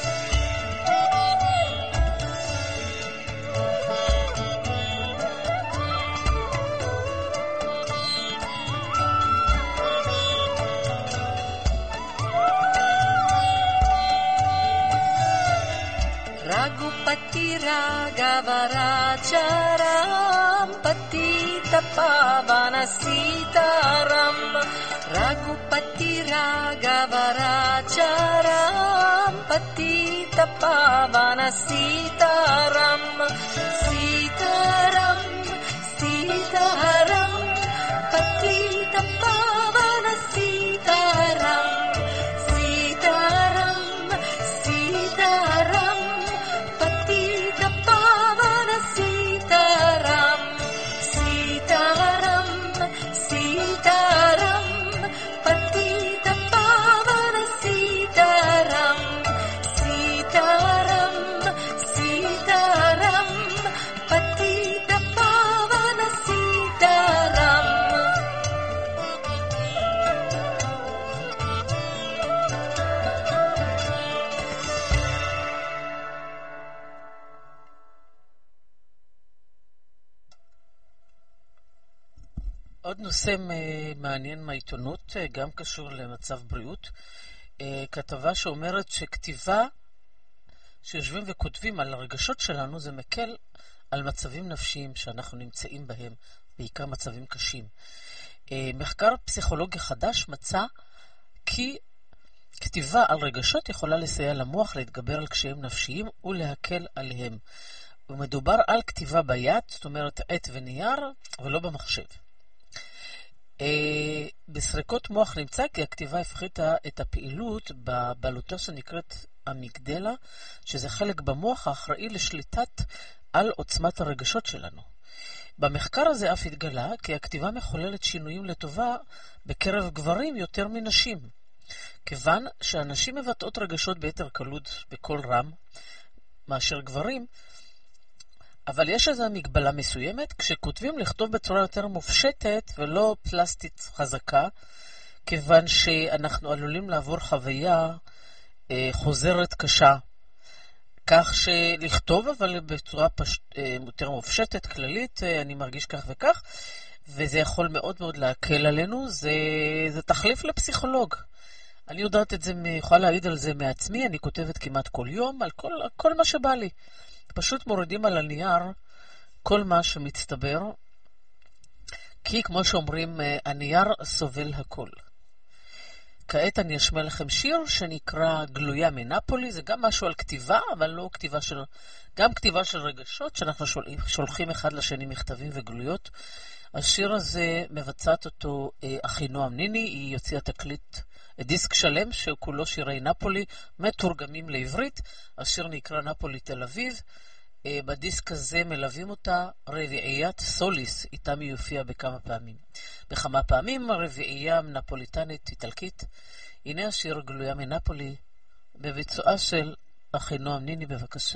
Raghupati Raghava Rajaram Patita Pavana Sitaram, Raghupati Raghava Rajaram Patita Pavana Sitaram, Sitaram, Sitaram, Patita Pavana Sitaram, Sitaram, Sitaram, Patita Pavana Sitaram, Sitaram, Sitaram, Patita Pavana Sitaram, Sitaram, Sitaram, Patita Pavana Sitaram. עוד נושא מעניין מהעיתונות, גם קשור למצב בריאות. כתבה שאומרת שכתיבה שיושבים וכותבים על הרגשות שלנו זה מקל על מצבים נפשיים שאנחנו נמצאים בהם בעיקר מצבים קשים. מחקר פסיכולוגי חדש מצא כי כתיבה על רגשות יכולה לסייע למוח להתגבר על קשיים נפשיים ולהקל עליהם. ומדובר על כתיבה ביד, זאת אומרת עט ונייר, ולא במחשב. בסריקות מוח נמצא כי הכתיבה הפחיתה את הפעילות בבעלותו שנקראת אמיגדלה, שזה חלק במוח האחראי לשליטת על עוצמת הרגשות שלנו. במחקר הזה אף התגלה כי הכתיבה מחוללת שינויים לטובה בקרב גברים יותר מנשים, כיוון שהנשים מבטאות רגשות ביתר קלות בקול רם מאשר גברים, אבל יש איזו מגבלה מסוימת כשכותבים לכתוב בצורה יותר מופשטת ולא פלסטית חזקה, כיוון שאנחנו עלולים לעבור חוויה אה, חוזרת קשה, כך שלכתוב אבל בצורה פש... אה, יותר מופשטת, כללית, אה, אני מרגיש כך וכך, וזה יכול מאוד מאוד להקל עלינו, זה, זה תחליף לפסיכולוג. אני יודעת את זה, יכולה להעיד על זה מעצמי, אני כותבת כמעט כל יום, על כל, כל מה שבא לי. פשוט מורידים על הנייר כל מה שמצטבר, כי כמו שאומרים, הנייר סובל הכל. כעת אני אשמע לכם שיר שנקרא גלויה מנפולי, זה גם משהו על כתיבה, אבל לא כתיבה של, גם כתיבה של רגשות, שאנחנו שולחים, שולחים אחד לשני מכתבים וגלויות. השיר הזה מבצעת אותו אחינועם ניני, היא יוציאה תקליט, דיסק שלם שכולו שירי נפולי, מתורגמים לעברית. השיר נקרא נפולי תל אביב. בדיסק הזה מלווים אותה רביעיית סוליס, איתם היא יופיע בכמה פעמים. בכמה פעמים רביעייה נפוליטנית איטלקית. הנה השיר גלויה מנפולי, בביצועה של אחינועם ניני, בבקשה.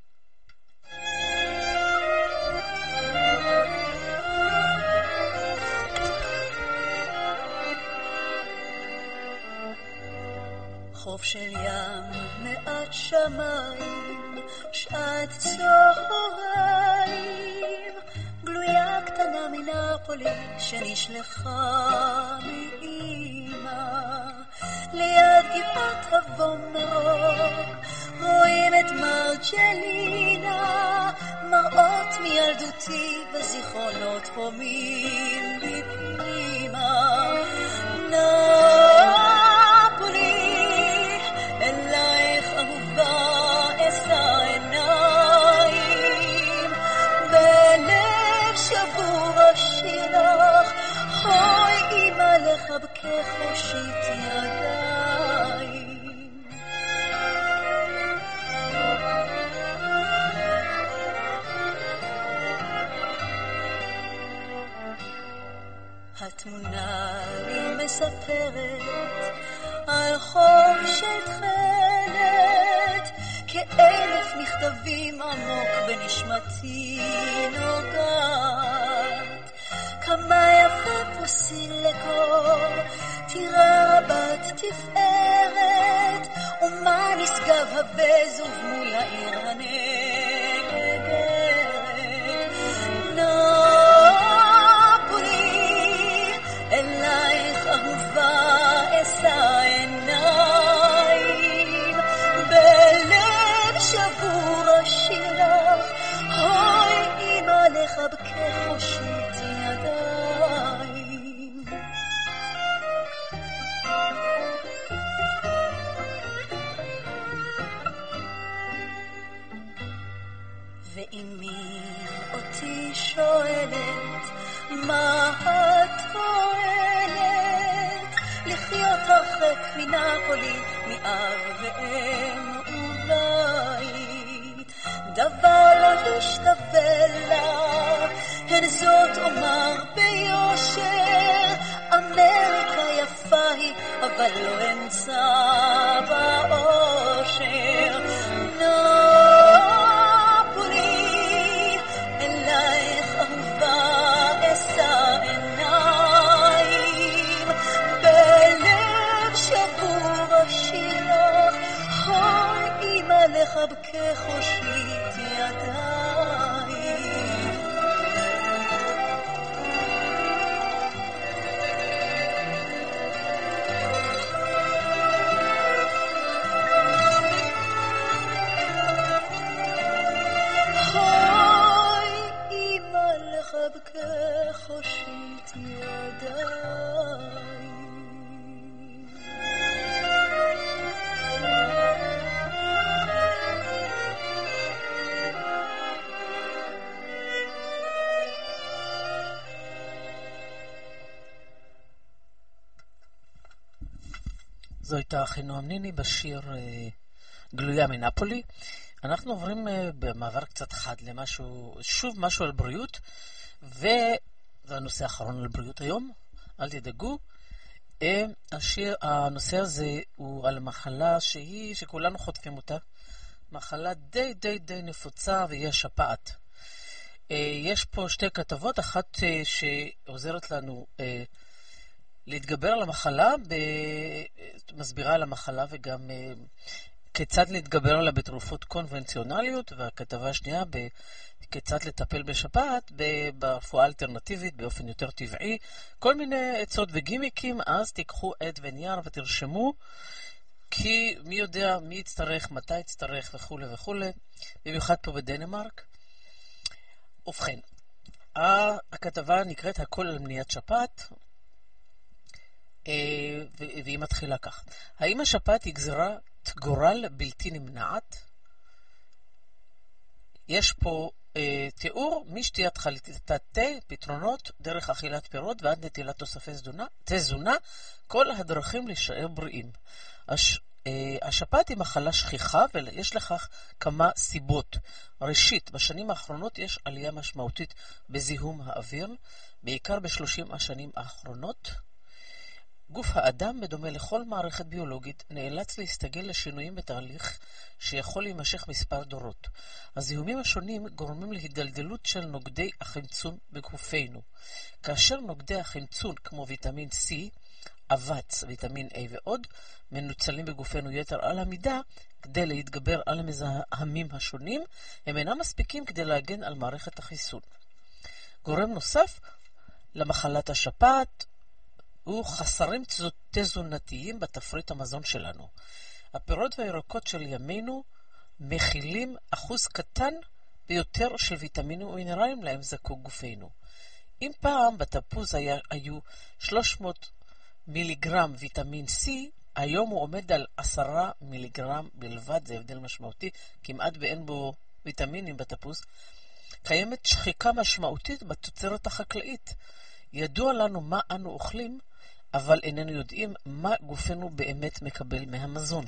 חוף של ים, מעט שמיים, שעת צהריים, גלויה קטנה מנפולי שנשלחה מאמא. ליד גבעת הבומרוק רואים את מרג'לינה, מראות מילדותי וזיכרונות הומים בפנימה. אלייך אהובה אשא עיניים, בלב שבור אשירך, אוי אמא לחבקך הושיט ידיים. התמונה לי מספרת על חוף של תכלת, כאלף מכתבים עמוק בנשמתי נוגעת. כמה יפה פוסין לקור, תירה רבת תפארת, ומה נשגב הבזוב מול העיר הנגרת. נפולי, אלייך אהובה אשא עיניים, בלב שבור אשירך, אוי אמא לחבקך הושיט ידיים. ואמי אותי שואלת, מה התועלת לחיות הרחק מנפולי, מאב ואם ובית? דבר לא השתווה לה, הן זאת אומר ביושר, אמריקה יפה היא, אבל לא אמצע באושר. נפולי, אלייך אהובה אשא עיניים, בלב שבור אשירך, אוי אמא לחבקך הושיט ידיים. אוי אמא לחבקך זו הייתה אחינועם ניני בשיר אה, גלויה מנפולי. אנחנו עוברים אה, במעבר קצת חד למשהו, שוב משהו על בריאות, וזה הנושא האחרון על בריאות היום, אל תדאגו. אה, השיר, הנושא הזה הוא על מחלה שהיא, שכולנו חוטפים אותה, מחלה די די די נפוצה, והיא השפעת. אה, יש פה שתי כתבות, אחת אה, שעוזרת לנו אה, להתגבר על המחלה, ב... מסבירה על המחלה וגם uh, כיצד להתגבר עליה בתרופות קונבנציונליות, והכתבה השנייה בכיצד לטפל בשפעת ברפואה אלטרנטיבית באופן יותר טבעי. כל מיני עצות וגימיקים, אז תיקחו עט ונייר ותרשמו, כי מי יודע מי יצטרך, מתי יצטרך וכו' וכו', במיוחד פה בדנמרק. ובכן, הכתבה נקראת הכל על מניעת שפעת, והיא מתחילה כך. האם השפעת היא גזירת גורל בלתי נמנעת? יש פה אה, תיאור משתיית חליטת תה, פתרונות, דרך אכילת פירות ועד נטילת תוספי תזונה, תזונה, כל הדרכים להישאר בריאים. הש, אה, השפעת היא מחלה שכיחה ויש לכך כמה סיבות. ראשית, בשנים האחרונות יש עלייה משמעותית בזיהום האוויר, בעיקר בשלושים השנים האחרונות. גוף האדם, בדומה לכל מערכת ביולוגית, נאלץ להסתגל לשינויים בתהליך שיכול להימשך מספר דורות. הזיהומים השונים גורמים להידלדלות של נוגדי החמצון בגופנו. כאשר נוגדי החמצון כמו ויטמין C, אבץ, ויטמין A ועוד, מנוצלים בגופנו יתר על המידה כדי להתגבר על המזהמים השונים, הם אינם מספיקים כדי להגן על מערכת החיסון. גורם נוסף למחלת השפעת הוא חסרים תזונתיים בתפריט המזון שלנו. הפירות והירקות של ימינו מכילים אחוז קטן ביותר של ויטמינים ומינרלים להם זקוק גופנו. אם פעם בתפוז היה, היו שלוש מאות מיליגרם ויטמין C, היום הוא עומד על עשרה מיליגרם בלבד, זה הבדל משמעותי, כמעט ואין בו ויטמינים בתפוז. קיימת שחיקה משמעותית בתוצרת החקלאית. ידוע לנו מה אנו אוכלים, אבל איננו יודעים מה גופנו באמת מקבל מהמזון.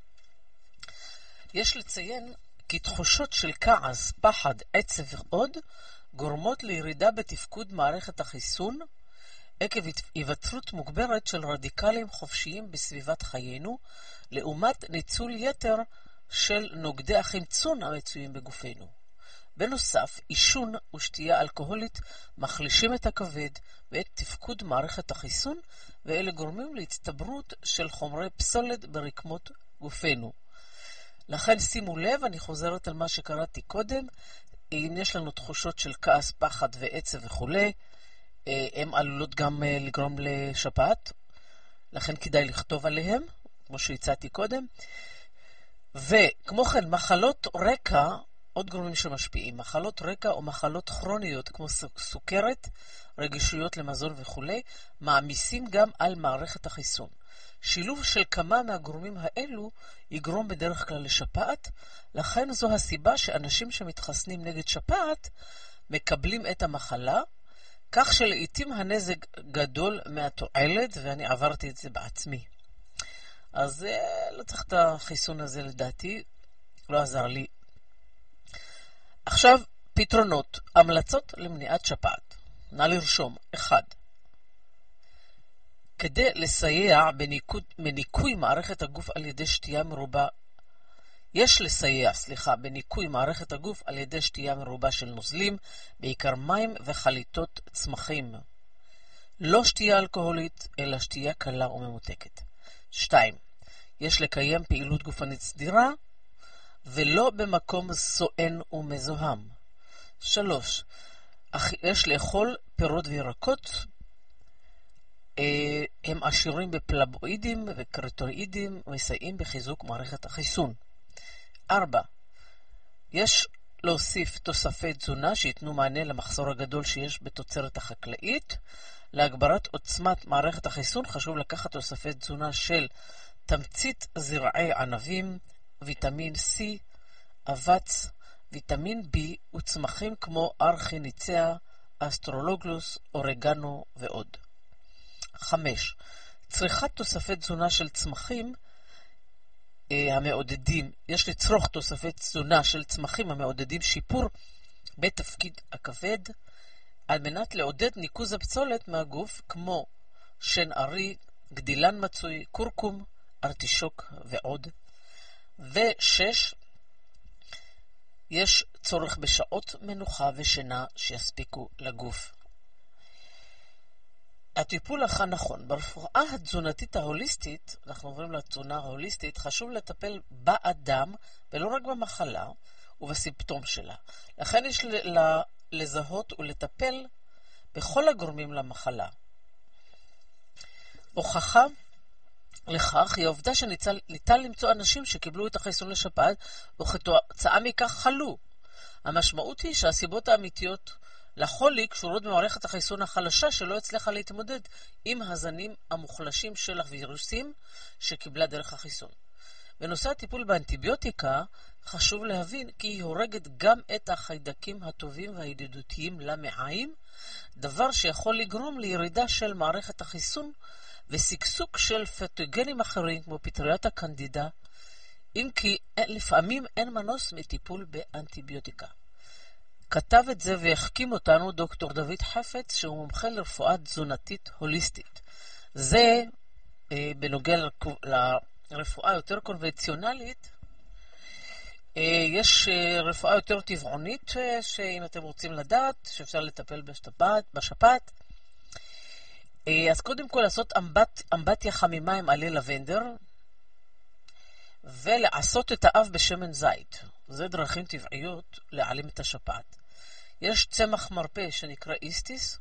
יש לציין כי תחושות של כעס, פחד, עצב ועוד גורמות לירידה בתפקוד מערכת החיסון עקב היווצרות מוגברת של רדיקלים חופשיים בסביבת חיינו, לעומת ניצול יתר של נוגדי החמצון המצויים בגופנו. בנוסף, עישון ושתייה אלכוהולית מחלישים את הכבד ואת תפקוד מערכת החיסון, ואלה גורמים להצטברות של חומרי פסולת ברקמות גופנו. לכן שימו לב, אני חוזרת על מה שקראתי קודם, אם יש לנו תחושות של כעס, פחד ועצב וכו', הן עלולות גם לגרום לשפעת, לכן כדאי לכתוב עליהם, כמו שהצעתי קודם. וכמו כן, מחלות רקע, עוד גורמים שמשפיעים, מחלות רקע או מחלות כרוניות כמו סוכרת, רגישויות למזון וכו', מעמיסים גם על מערכת החיסון. שילוב של כמה מהגורמים האלו יגרום בדרך כלל לשפעת, לכן זו הסיבה שאנשים שמתחסנים נגד שפעת מקבלים את המחלה, כך שלעיתים הנזק גדול מהתועלת, ואני עברתי את זה בעצמי. אז לא צריך את החיסון הזה לדעתי, לא עזר לי. עכשיו, פתרונות, המלצות למניעת שפעת. נא לרשום, אחד. כדי לסייע בניקוי, בניקוי מערכת הגוף על ידי שתייה מרובה, יש לסייע, סליחה, בניקוי מערכת הגוף על ידי שתייה מרובה של נוזלים, בעיקר מים וחליטות צמחים. לא שתייה אלכוהולית, אלא שתייה קלה וממותקת. שתיים. יש לקיים פעילות גופנית סדירה, ולא במקום סואן ומזוהם. שלוש. יש לאכול פירות וירקות, הם עשירים בפלבואידים וקריטואידים, מסייעים בחיזוק מערכת החיסון. ארבע. יש להוסיף תוספי תזונה שיתנו מענה למחסור הגדול שיש בתוצרת החקלאית. להגברת עוצמת מערכת החיסון חשוב לקחת תוספי תזונה של תמצית זרעי ענבים, ויטמין C, אבץ, ויטמין B וצמחים כמו ארכיניציה, אסטרולוגלוס, אורגנו ועוד. חמש. צריכת תוספי תזונה של צמחים אה, המעודדים, יש לצרוך תוספי תזונה של צמחים המעודדים שיפור בתפקיד הכבד, על מנת לעודד ניקוז הפסולת מהגוף, כמו שן ארי, גדילן מצוי, קורקום, ארטישוק ועוד. ושש, יש צורך בשעות מנוחה ושינה שיספיקו לגוף. הטיפול הנכון. ברפואה התזונתית ההוליסטית, אנחנו עוברים לתזונה ההוליסטית, חשוב לטפל באדם ולא רק במחלה ובסימפטום שלה. לכן יש לזהות ולטפל בכל הגורמים למחלה. הוכחה לכך היא העובדה שניתן למצוא אנשים שקיבלו את החיסון לשפעת וכתוצאה מכך חלו. המשמעות היא שהסיבות האמיתיות לחולי קשורות במערכת החיסון החלשה שלא הצליחה להתמודד עם הזנים המוחלשים של הווירוסים שקיבלה דרך החיסון. בנושא הטיפול באנטיביוטיקה חשוב להבין כי היא הורגת גם את החיידקים הטובים והידידותיים למעיים, דבר שיכול לגרום לירידה של מערכת החיסון וסקסוק של פתוגנים אחרים כמו פטריית הקנדידה, אם כי לפעמים אין מנוס מטיפול באנטיביוטיקה. כתב את זה והחכים אותנו דוקטור דוד חפץ, שהוא מומחה לרפואה תזונתית הוליסטית. זה אה, בנוגע לרפואה יותר קונבנציונלית. אה, יש אה, רפואה יותר טבעונית, אה, שאם אתם רוצים לדעת, שאפשר לטפל בשפעת, בשפעת. אה, אז קודם כל לעשות אמבט, אמבטיה חמימה עם עלי לבנדר, ולעשות את האף בשמן זית. זה דרכים טבעיות להעלים את השפעת. יש צמח מרפא שנקרא איסטיס.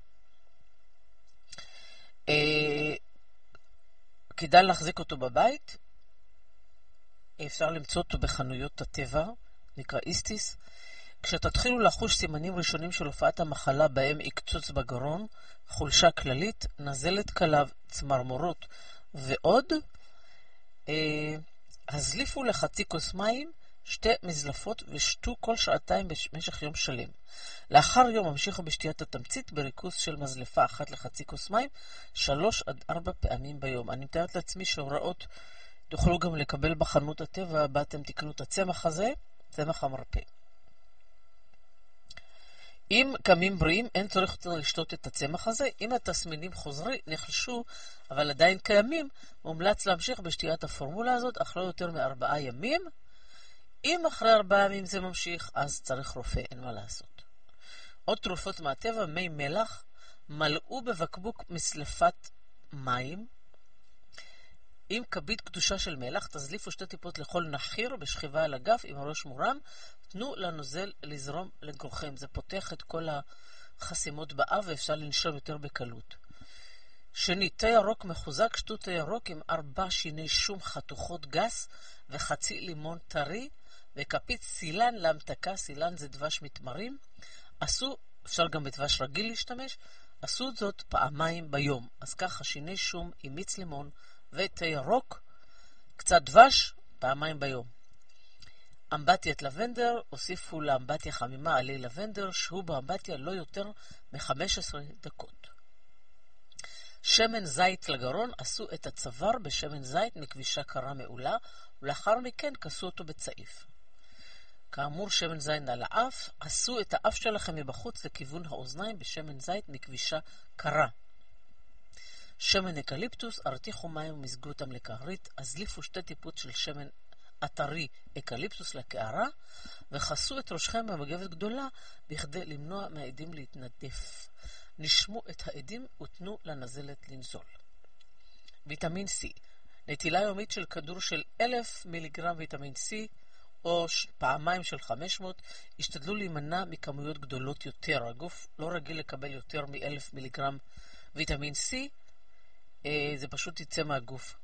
אה, כדאי להחזיק אותו בבית. אפשר למצוא אותו בחנויות הטבע, נקרא איסטיס. כשתתחילו לחוש סימנים ראשונים של הופעת המחלה בהם יקצוץ בגרון, חולשה כללית, נזלת קלה, צמרמורות ועוד, אה, הזליפו לחצי כוס מים, שתי מזלפות ושתו כל שעתיים במשך יום שלם. לאחר יום המשיכו בשתיית התמצית בריכוז של מזלפה אחת לחצי כוס מים, שלוש עד ארבע פעמים ביום. אני מתארת לעצמי שהוראות תוכלו גם לקבל בחנות הטבע, הבא אתם תקנו את הצמח הזה, צמח המרפא. אם קמים בריאים, אין צורך יותר לשתות את הצמח הזה. אם התסמינים חוזרי, נחלשו, אבל עדיין קיימים, מומלץ להמשיך בשתיית הפורמולה הזאת, אך לא יותר מארבעה ימים. אם אחרי ארבעה ימים זה ממשיך, אז צריך רופא, אין מה לעשות. עוד תרופות מהטבע, מי מלח, מלאו בבקבוק מסלפת מים. עם כבית קדושה של מלח, תזליפו שתי טיפות לכל נחיר בשכיבה על הגף עם הראש מורם, תנו לנוזל לזרום לגרוכם. זה פותח את כל החסימות באף ואפשר לנשום יותר בקלות. שני, תה ירוק מחוזק, שתו תה ירוק עם ארבע שיני שום חתוכות גס וחצי לימון טרי וכפית סילן להמתקה. סילן זה דבש מתמרים. עשו, אפשר גם בדבש רגיל להשתמש, עשו זאת פעמיים ביום. אז ככה שיני שום עם מיץ לימון ותה ירוק, קצת דבש, פעמיים ביום. אמבטיית לבנדר, הוסיפו לאמבטיה חמימה עלי לבנדר, שהוא באמבטיה לא יותר מ-חמש עשרה דקות. שמן זית לגרון, עשו את הצוואר בשמן זית מכבישה קרה מעולה, ולאחר מכן כסו אותו בצעיף. כאמור, שמן זית על האף, עשו את האף שלכם מבחוץ לכיוון האוזניים בשמן זית מכבישה קרה. שמן אקליפטוס, ארתיחו מים ומזגו אותם לקערית, הזליפו שתי טיפות של שמן אתרי אקליפטוס לקערה, וחסו את ראשכם במגבת גדולה בכדי למנוע מהעדים להתנדף. נשמו את העדים ותנו לנזלת לנזול. ויטמין C, נטילה יומית של כדור של אלף מיליגרם ויטמין C, או פעמיים של חמש מאות, השתדלו להימנע מכמויות גדולות יותר. הגוף לא רגיל לקבל יותר מ-אלף מיליגרם ויטמין C, זה פשוט יצא מהגוף.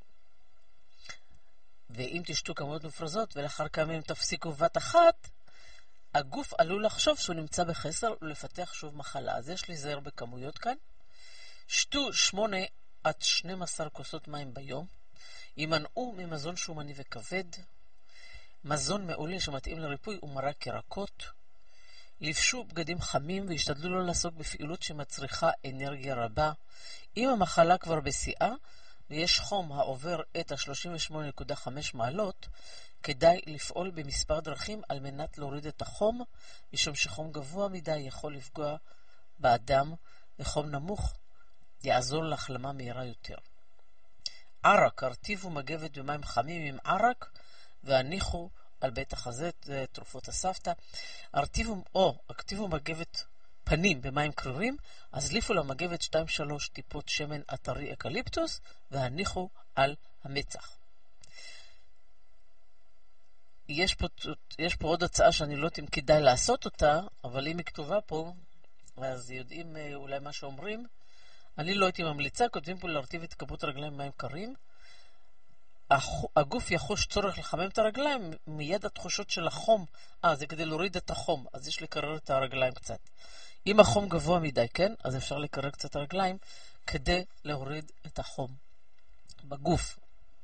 ואם תשתו כמויות מופרזות ולאחר כמה ימים תפסיקו בבת אחת, הגוף עלול לחשוב שהוא נמצא בחסר ולפתח שוב מחלה. אז יש להיזהר בכמויות כאן. שתו שמונה עד שתים עשרה כוסות מים ביום. יימנעו ממזון שומני וכבד. מזון מעולה שמתאים לריפוי ומרק ירקות. לבשו בגדים חמים והשתדלו לא לעסוק בפעילות שמצריכה אנרגיה רבה. אם המחלה כבר בשיאה, ויש חום העובר את ה-שלושים ושמונה נקודה חמש מעלות, כדאי לפעול במספר דרכים על מנת להוריד את החום, משום שחום גבוה מדי יכול לפגוע באדם, וחום נמוך יעזור להחלמה מהירה יותר. ערק, הרטיבו מגבת במים חמים עם ערק, והניחו על בית החזה, תרופות הסבתא. הרטיבו, או, הרטיבו מגבת פנים במים קרירים, אז ליפו למגבת שתיים שלוש טיפות שמן אתרי אקליפטוס, והניחו על המצח. יש פה, יש פה עוד הצעה שאני לא יודעת אם כדאי לעשות אותה, אבל אם היא כתובה פה, אז יודעים אולי מה שאומרים. אני לא הייתי ממליצה, כותבים פה להרטיב את כפות הרגליים במים קרים. הגוף יחוש צורך לחמם את הרגליים, מיד התחושות של החום, אה, זה כדי להוריד את החום, אז יש לקרר את הרגליים קצת. אם החום גבוה מדי, כן, אז אפשר לקרר קצת הרגליים, כדי להוריד את החום בגוף.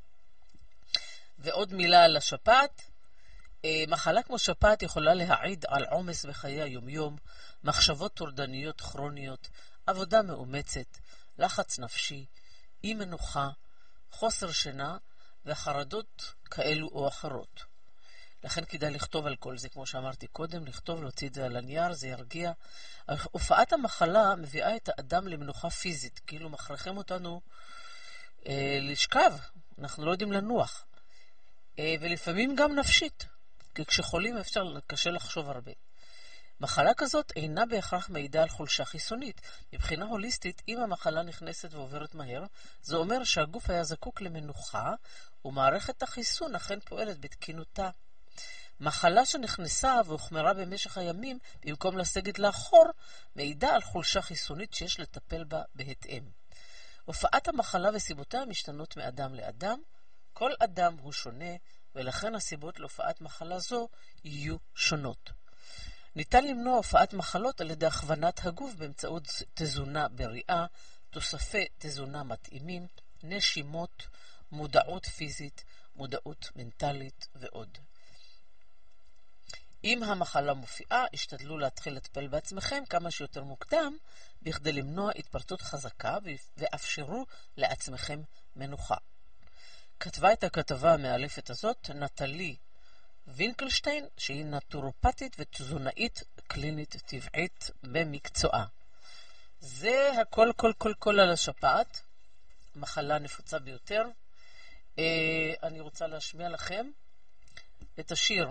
ועוד מילה על השפעת. מחלה כמו שפעת יכולה להעיד על עומס בחיי היומיום, מחשבות טורדניות כרוניות, עבודה מאומצת, לחץ נפשי, אי מנוחה, חוסר שינה וחרדות כאלו או אחרות. לכן כדאי לכתוב על כל זה, כמו שאמרתי קודם, לכתוב, להוציא את זה על הנייר, זה ירגיע. הופעת המחלה מביאה את האדם למנוחה פיזית, כאילו מכריחים אותנו אה, לשכב, אנחנו לא יודעים לנוח. אה, ולפעמים גם נפשית, כי כשחולים אפשר, קשה לחשוב הרבה. מחלה כזאת אינה בהכרח מעידה על חולשה חיסונית. מבחינה הוליסטית, אם המחלה נכנסת ועוברת מהר, זה אומר שהגוף היה זקוק למנוחה, ומערכת החיסון אכן פועלת בתקינותה. מחלה שנכנסה והוחמרה במשך הימים, במקום לסגת לאחור, מעידה על חולשה חיסונית שיש לטפל בה בהתאם. הופעת המחלה וסיבותיה משתנות מאדם לאדם. כל אדם הוא שונה, ולכן הסיבות להופעת מחלה זו יהיו שונות. ניתן למנוע הופעת מחלות על ידי הכוונת הגוף באמצעות תזונה בריאה, תוספי תזונה מתאימים, נשימות, מודעות פיזית, מודעות מנטלית ועוד. אם המחלה מופיעה, השתדלו להתחיל לטפל בעצמכם כמה שיותר מוקדם, בכדי למנוע התפרצות חזקה ואפשרו לעצמכם מנוחה. כתבה את הכתבה המאלפת הזאת נטלי וינקלשטיין, שהיא נטורופטית ותזונאית קלינית טבעית במקצועה. זה הכל כל כל כל על השפעת, מחלה נפוצה ביותר. אה, אני רוצה להשמיע לכם את השיר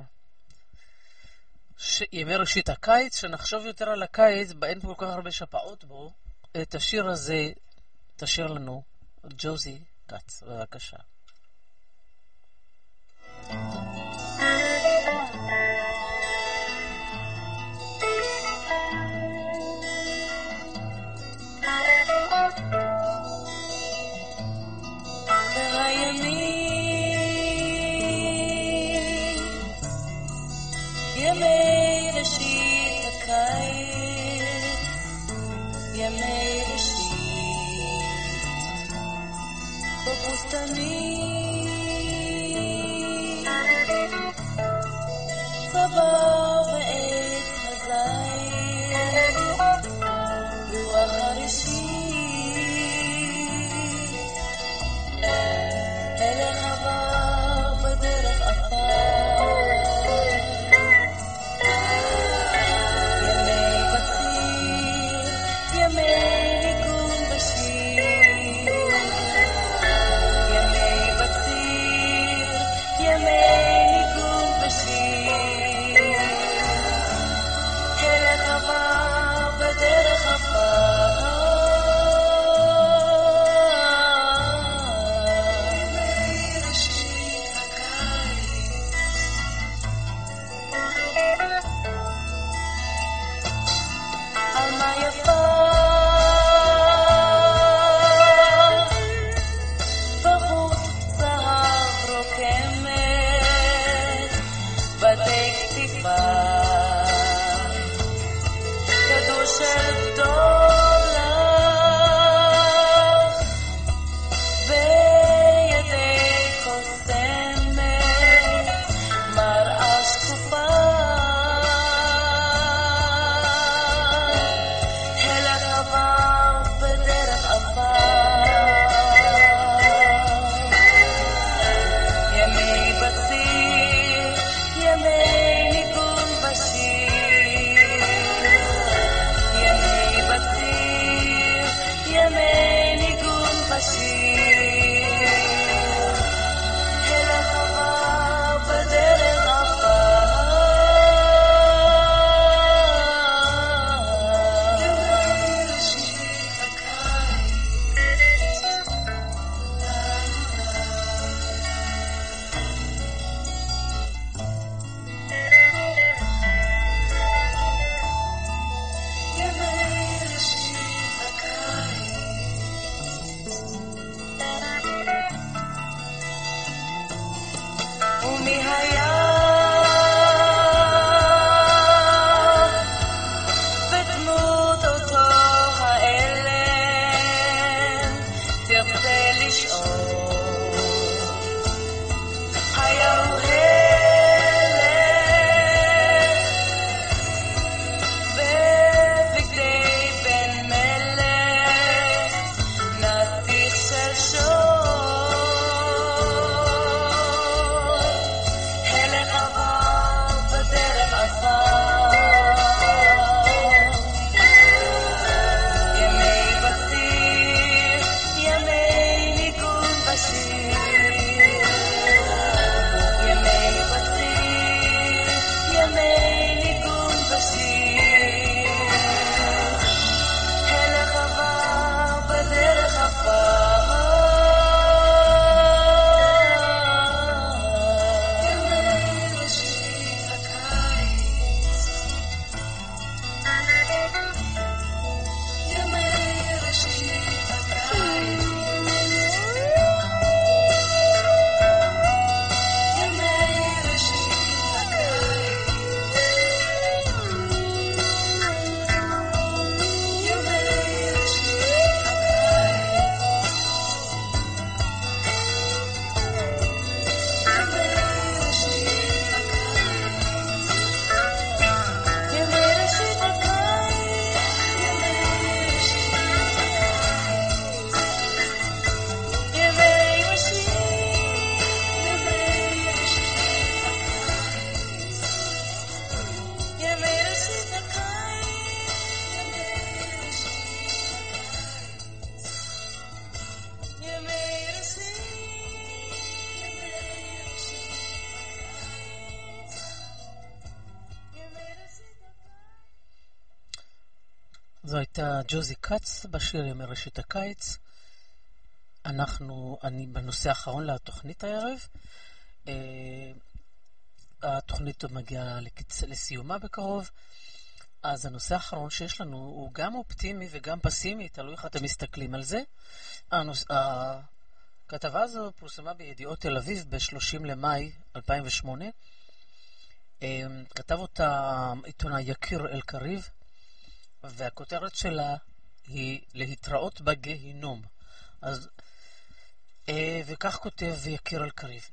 ש... ימי ראשית הקיץ, שנחשוב יותר על הקיץ, באין פה כל כך הרבה שפעות בו. את השיר הזה תשאיר לנו ג'וזי קץ, בבקשה. ימי ראשית הקיץ, ימי ראשית בבוסתנים, סבא ועת הזית, רוח הראשית, הלך עבר בדרך עפר, ימי ניגון בשיר, זו הייתה ג'וזי קאץ בשיר ימי ראשית הקיץ. אנחנו, אני בנושא האחרון לתוכנית הערב. Uh, התוכנית מגיעה לקיצ... לסיומה בקרוב. אז הנושא האחרון שיש לנו הוא גם אופטימי וגם פסימי, תלוי איך אתם מסתכלים על זה. הנוס... הכתבה הזו פורסמה בידיעות תל אביב ב-שלושים למאי אלפיים ושמונה. כתב אותה עיתונאי יקיר אלקריב, והכותרת שלה היא להתראות בגיהינום. אז, וכך כותב יקיר אלקריב: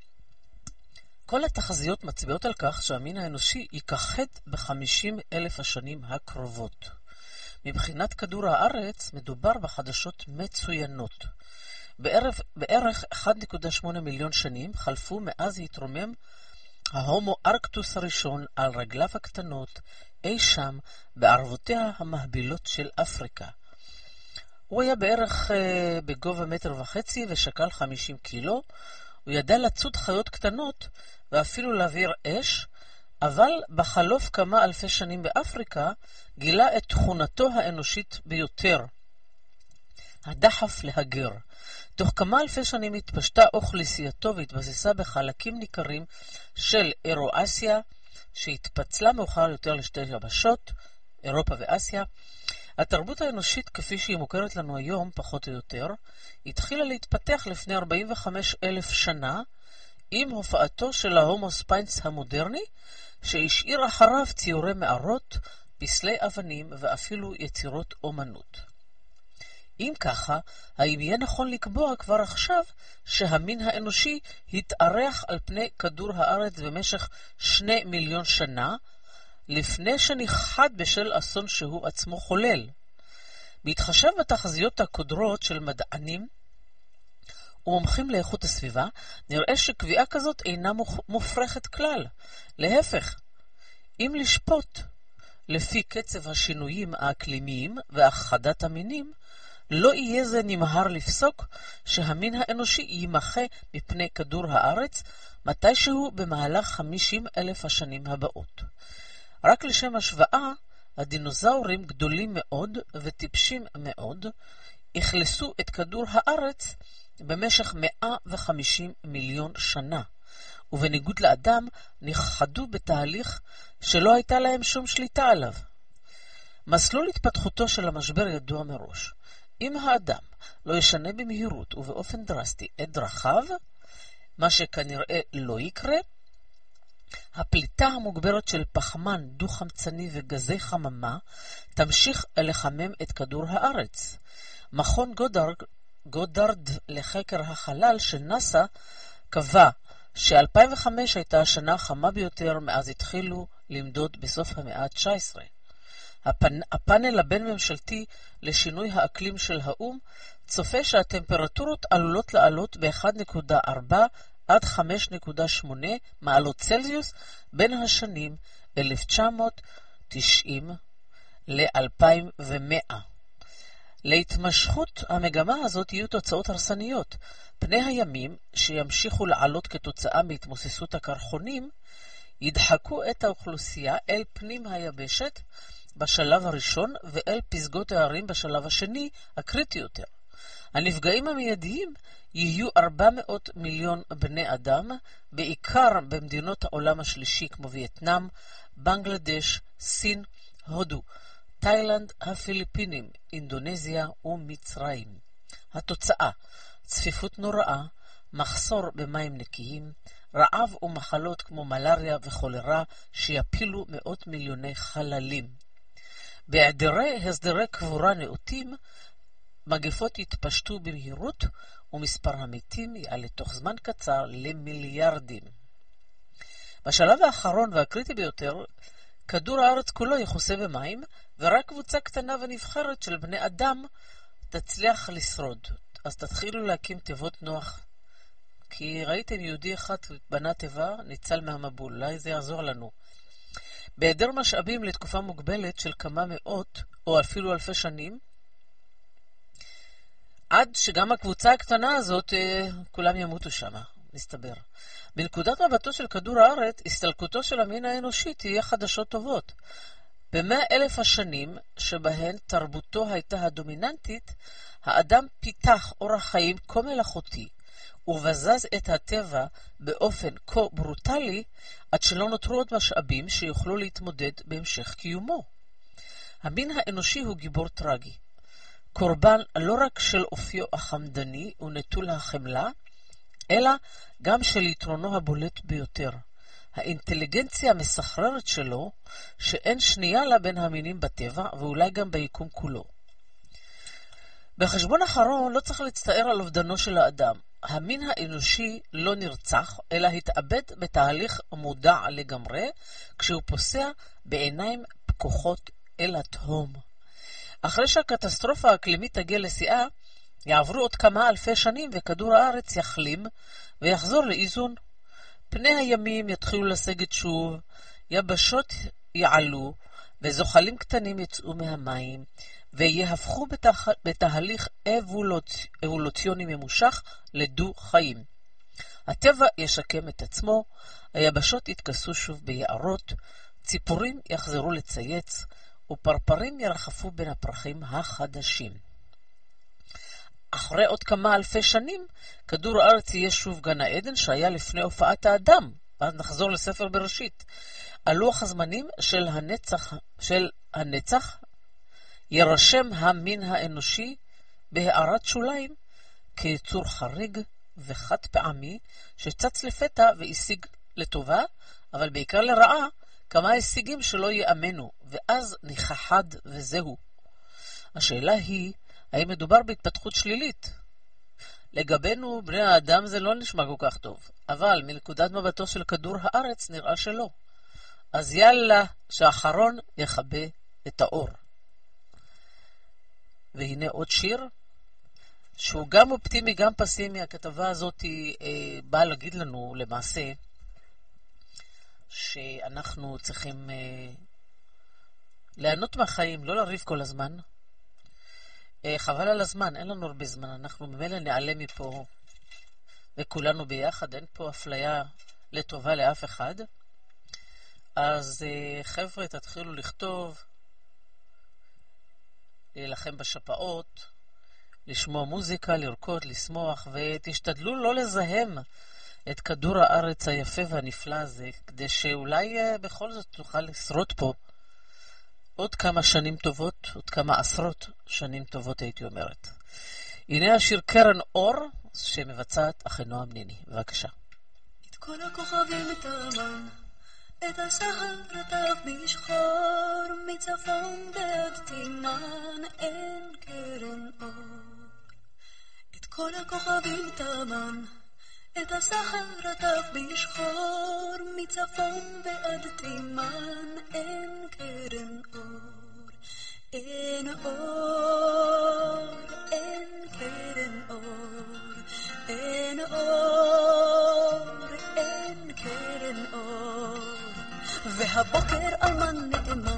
כל התחזיות מצביעות על כך שהמין האנושי ייכחד בחמישים אלף השנים הקרובות. מבחינת כדור הארץ מדובר בחדשות מצוינות. בערך, בערך אחת נקודה שמונה מיליון שנים חלפו מאז התרומם ההומו ארקטוס הראשון על רגליו הקטנות אי שם בערבותיה המהבילות של אפריקה. הוא היה בערך אה, בגובה מטר וחצי ושקל חמישים קילו. הוא ידע לצוד חיות קטנות ואפילו להעביר אש, אבל בחלוף כמה אלפי שנים באפריקה גילה את תכונתו האנושית ביותר, הדחף להגר. תוך כמה אלפי שנים התפשטה אוכלוסייתו והתבססה בחלקים ניכרים של אירואסיה, שהתפצלה מאוחר יותר לשתי יבשות, אירופה ואסיה. התרבות האנושית כפי שהיא מוכרת לנו היום, פחות או יותר, התחילה להתפתח לפני ארבעים וחמישה אלף שנה, עם הופעתו של ההומו ספיינס המודרני, שהשאיר אחריו ציורי מערות, פסלי אבנים ואפילו יצירות אומנות. אם ככה, האם יהיה נכון לקבוע כבר עכשיו שהמין האנושי התארח על פני כדור הארץ במשך שני מיליון שנה, לפני שנכחד בשל אסון שהוא עצמו חולל? בהתחשב בתחזיות הקודרות של מדענים ומומחים לאיכות הסביבה, נראה שקביעה כזאת אינה מופרכת כלל. להפך, אם לשפוט לפי קצב השינויים האקלימיים והחדת המינים, לא יהיה זה נמהר לפסוק שהמין האנושי יימחה מפני כדור הארץ מתישהו במהלך חמישים אלף השנים הבאות. רק לשם השוואה, הדינוזאורים גדולים מאוד וטיפשים מאוד הכלסו את כדור הארץ במשך מאה וחמישים מיליון שנה, ובניגוד לאדם נכחדו בתהליך שלא הייתה להם שום שליטה עליו. מסלול התפתחותו של המשבר ידוע מראש. אם האדם לא ישנה במהירות ובאופן דרסטי את דרכיו, מה שכנראה לא יקרה, הפליטה המוגברת של פחמן דו-חמצני וגזי חממה תמשיך לחמם את כדור הארץ. מכון גודארד, גודארד לחקר החלל של נאסא קבע ש-אלפיים וחמש הייתה השנה החמה ביותר מאז התחילו למדוד בסוף המאה ה-תשע עשרה. הפנ... הפאנל הבין-ממשלתי לשינוי האקלים של האום צופה שהטמפרטורות עלולות לעלות ב-אחת נקודה ארבע עד חמש נקודה שמונה מעלות צלזיוס בין השנים אלף תשע מאות תשעים ל-אלפיים ומאה. להתמשכות המגמה הזאת יהיו תוצאות הרסניות. פני הימים שימשיכו לעלות כתוצאה מהתמוססות הקרחונים ידחקו את האוכלוסייה אל פנים היבשת בשלב הראשון ואל פסגות הערים בשלב השני, הקריטי יותר. הנפגעים המיידיים יהיו ארבע מאות מיליון בני אדם, בעיקר במדינות העולם השלישי כמו וייטנאם, בנגלדש, סין, הודו, תאילנד, הפיליפינים, אינדונזיה ומצרים. התוצאה: צפיפות נוראה, מחסור במים נקיים, רעב ומחלות כמו מלריה וכולרה שיפילו מאות מיליוני חללים. בהיעדרי הסדרי קבורה נאותים, מגפות יתפשטו במהירות ומספר המתים יעלה תוך זמן קצר למיליארדים. בשלב האחרון והקריטי ביותר, כדור הארץ כולו יחוסה במים, ורק קבוצה קטנה ונבחרת של בני אדם תצליח לשרוד. אז תתחילו להקים תיבות נוח. כי ראיתם יהודי אחד בנה תיבה, ניצל מהמבול. אולי זה יעזור לנו. בהיעדר משאבים לתקופה מוגבלת של כמה מאות או אפילו אלפי שנים, עד שגם הקבוצה הקטנה הזאת, כולם ימותו שם, מסתבר. בנקודת מבטו של כדור הארץ, הסתלקותו של המין האנושי תהיה חדשות טובות. במאה אלף השנים שבהן תרבותו הייתה הדומיננטית, האדם פיתח אורח חיים כה מלאכותי, ובזז את הטבע באופן כה ברוטלי, עד שלא נותרו עוד משאבים שיוכלו להתמודד בהמשך קיומו. המין האנושי הוא גיבור טרגי, קורבן לא רק של אופיו החמדני ונטול החמלה, אלא גם של יתרונו הבולט ביותר, האינטליגנציה המסחררת שלו, שאין שנייה לה בין המינים בטבע ואולי גם ביקום כולו. בחשבון אחרון לא צריך להצטער על אובדנו של האדם. המין האנושי לא נרצח, אלא התאבד בתהליך מודע לגמרי, כשהוא פוסע בעיניים פקוחות אל התהום. אחרי שהקטסטרופה האקלימית תגיע לשיאה, יעברו עוד כמה אלפי שנים וכדור הארץ יחלים ויחזור לאיזון. פני הימים יתחילו לסגת שוב, יבשות יעלו וזוחלים קטנים יצאו מהמים ויהפכו בתח... בתהליך אבולוצ... אבולוציוני ממושך לדו חיים. הטבע ישקם את עצמו, היבשות יתכסו שוב ביערות, ציפורים יחזרו לצייץ ופרפרים ירחפו בין הפרחים החדשים. אחרי עוד כמה אלפי שנים, כדור הארץ יהיה שוב גן העדן שהיה לפני הופעת האדם. ואז נחזור לספר בראשית. על לוח הזמנים של הנצח, של הנצח ירשם המין האנושי בהערת שוליים כיצור חריג וחד פעמי שצץ לפתע והשיג לטובה, אבל בעיקר לרעה, כמה הישגים שלא יאמנו, ואז ניחחד וזהו. השאלה היא, האם מדובר בהתפתחות שלילית? לגבינו, בני האדם, זה לא נשמע כל כך טוב, אבל מנקודת מבטו של כדור הארץ נראה שלא. אז יאללה, שהאחרון יכבה את האור. והנה עוד שיר, שהוא גם אופטימי, גם פסימי. הכתבה הזאת אה, באה להגיד לנו למעשה, שאנחנו צריכים אה, ליהנות מהחיים, לא לריב כל הזמן. אה, חבל על הזמן, אין לנו הרבה זמן, אנחנו ממילא נעלה מפה וכולנו ביחד, אין פה אפליה לטובה לאף אחד. אז אה, חבר'ה, תתחילו לכתוב, להילחם בשפעות, לשמוע מוזיקה, לרקוד, לשמוח, ותשתדלו לא לזהם את כדור הארץ היפה והנפלא הזה, כדי שאולי בכל זאת תוכל לשרוד פה עוד כמה שנים טובות, עוד כמה עשרות שנים טובות הייתי אומרת. הנה השיר קרן אור שמבצעת אחינועם ניני. בבקשה. את כל הכוכבים תאמן, את הסהר רטב בשחור, מצפון ועד תימן אין קרן אור. את כל הכוכבים תאמן, את הסהר רטב בשחור, מצפון ועד תימן אין קרן אור. אין אור, אין קרן אור, אין אור, אין קרן אור. והבוקר אלמן נאמן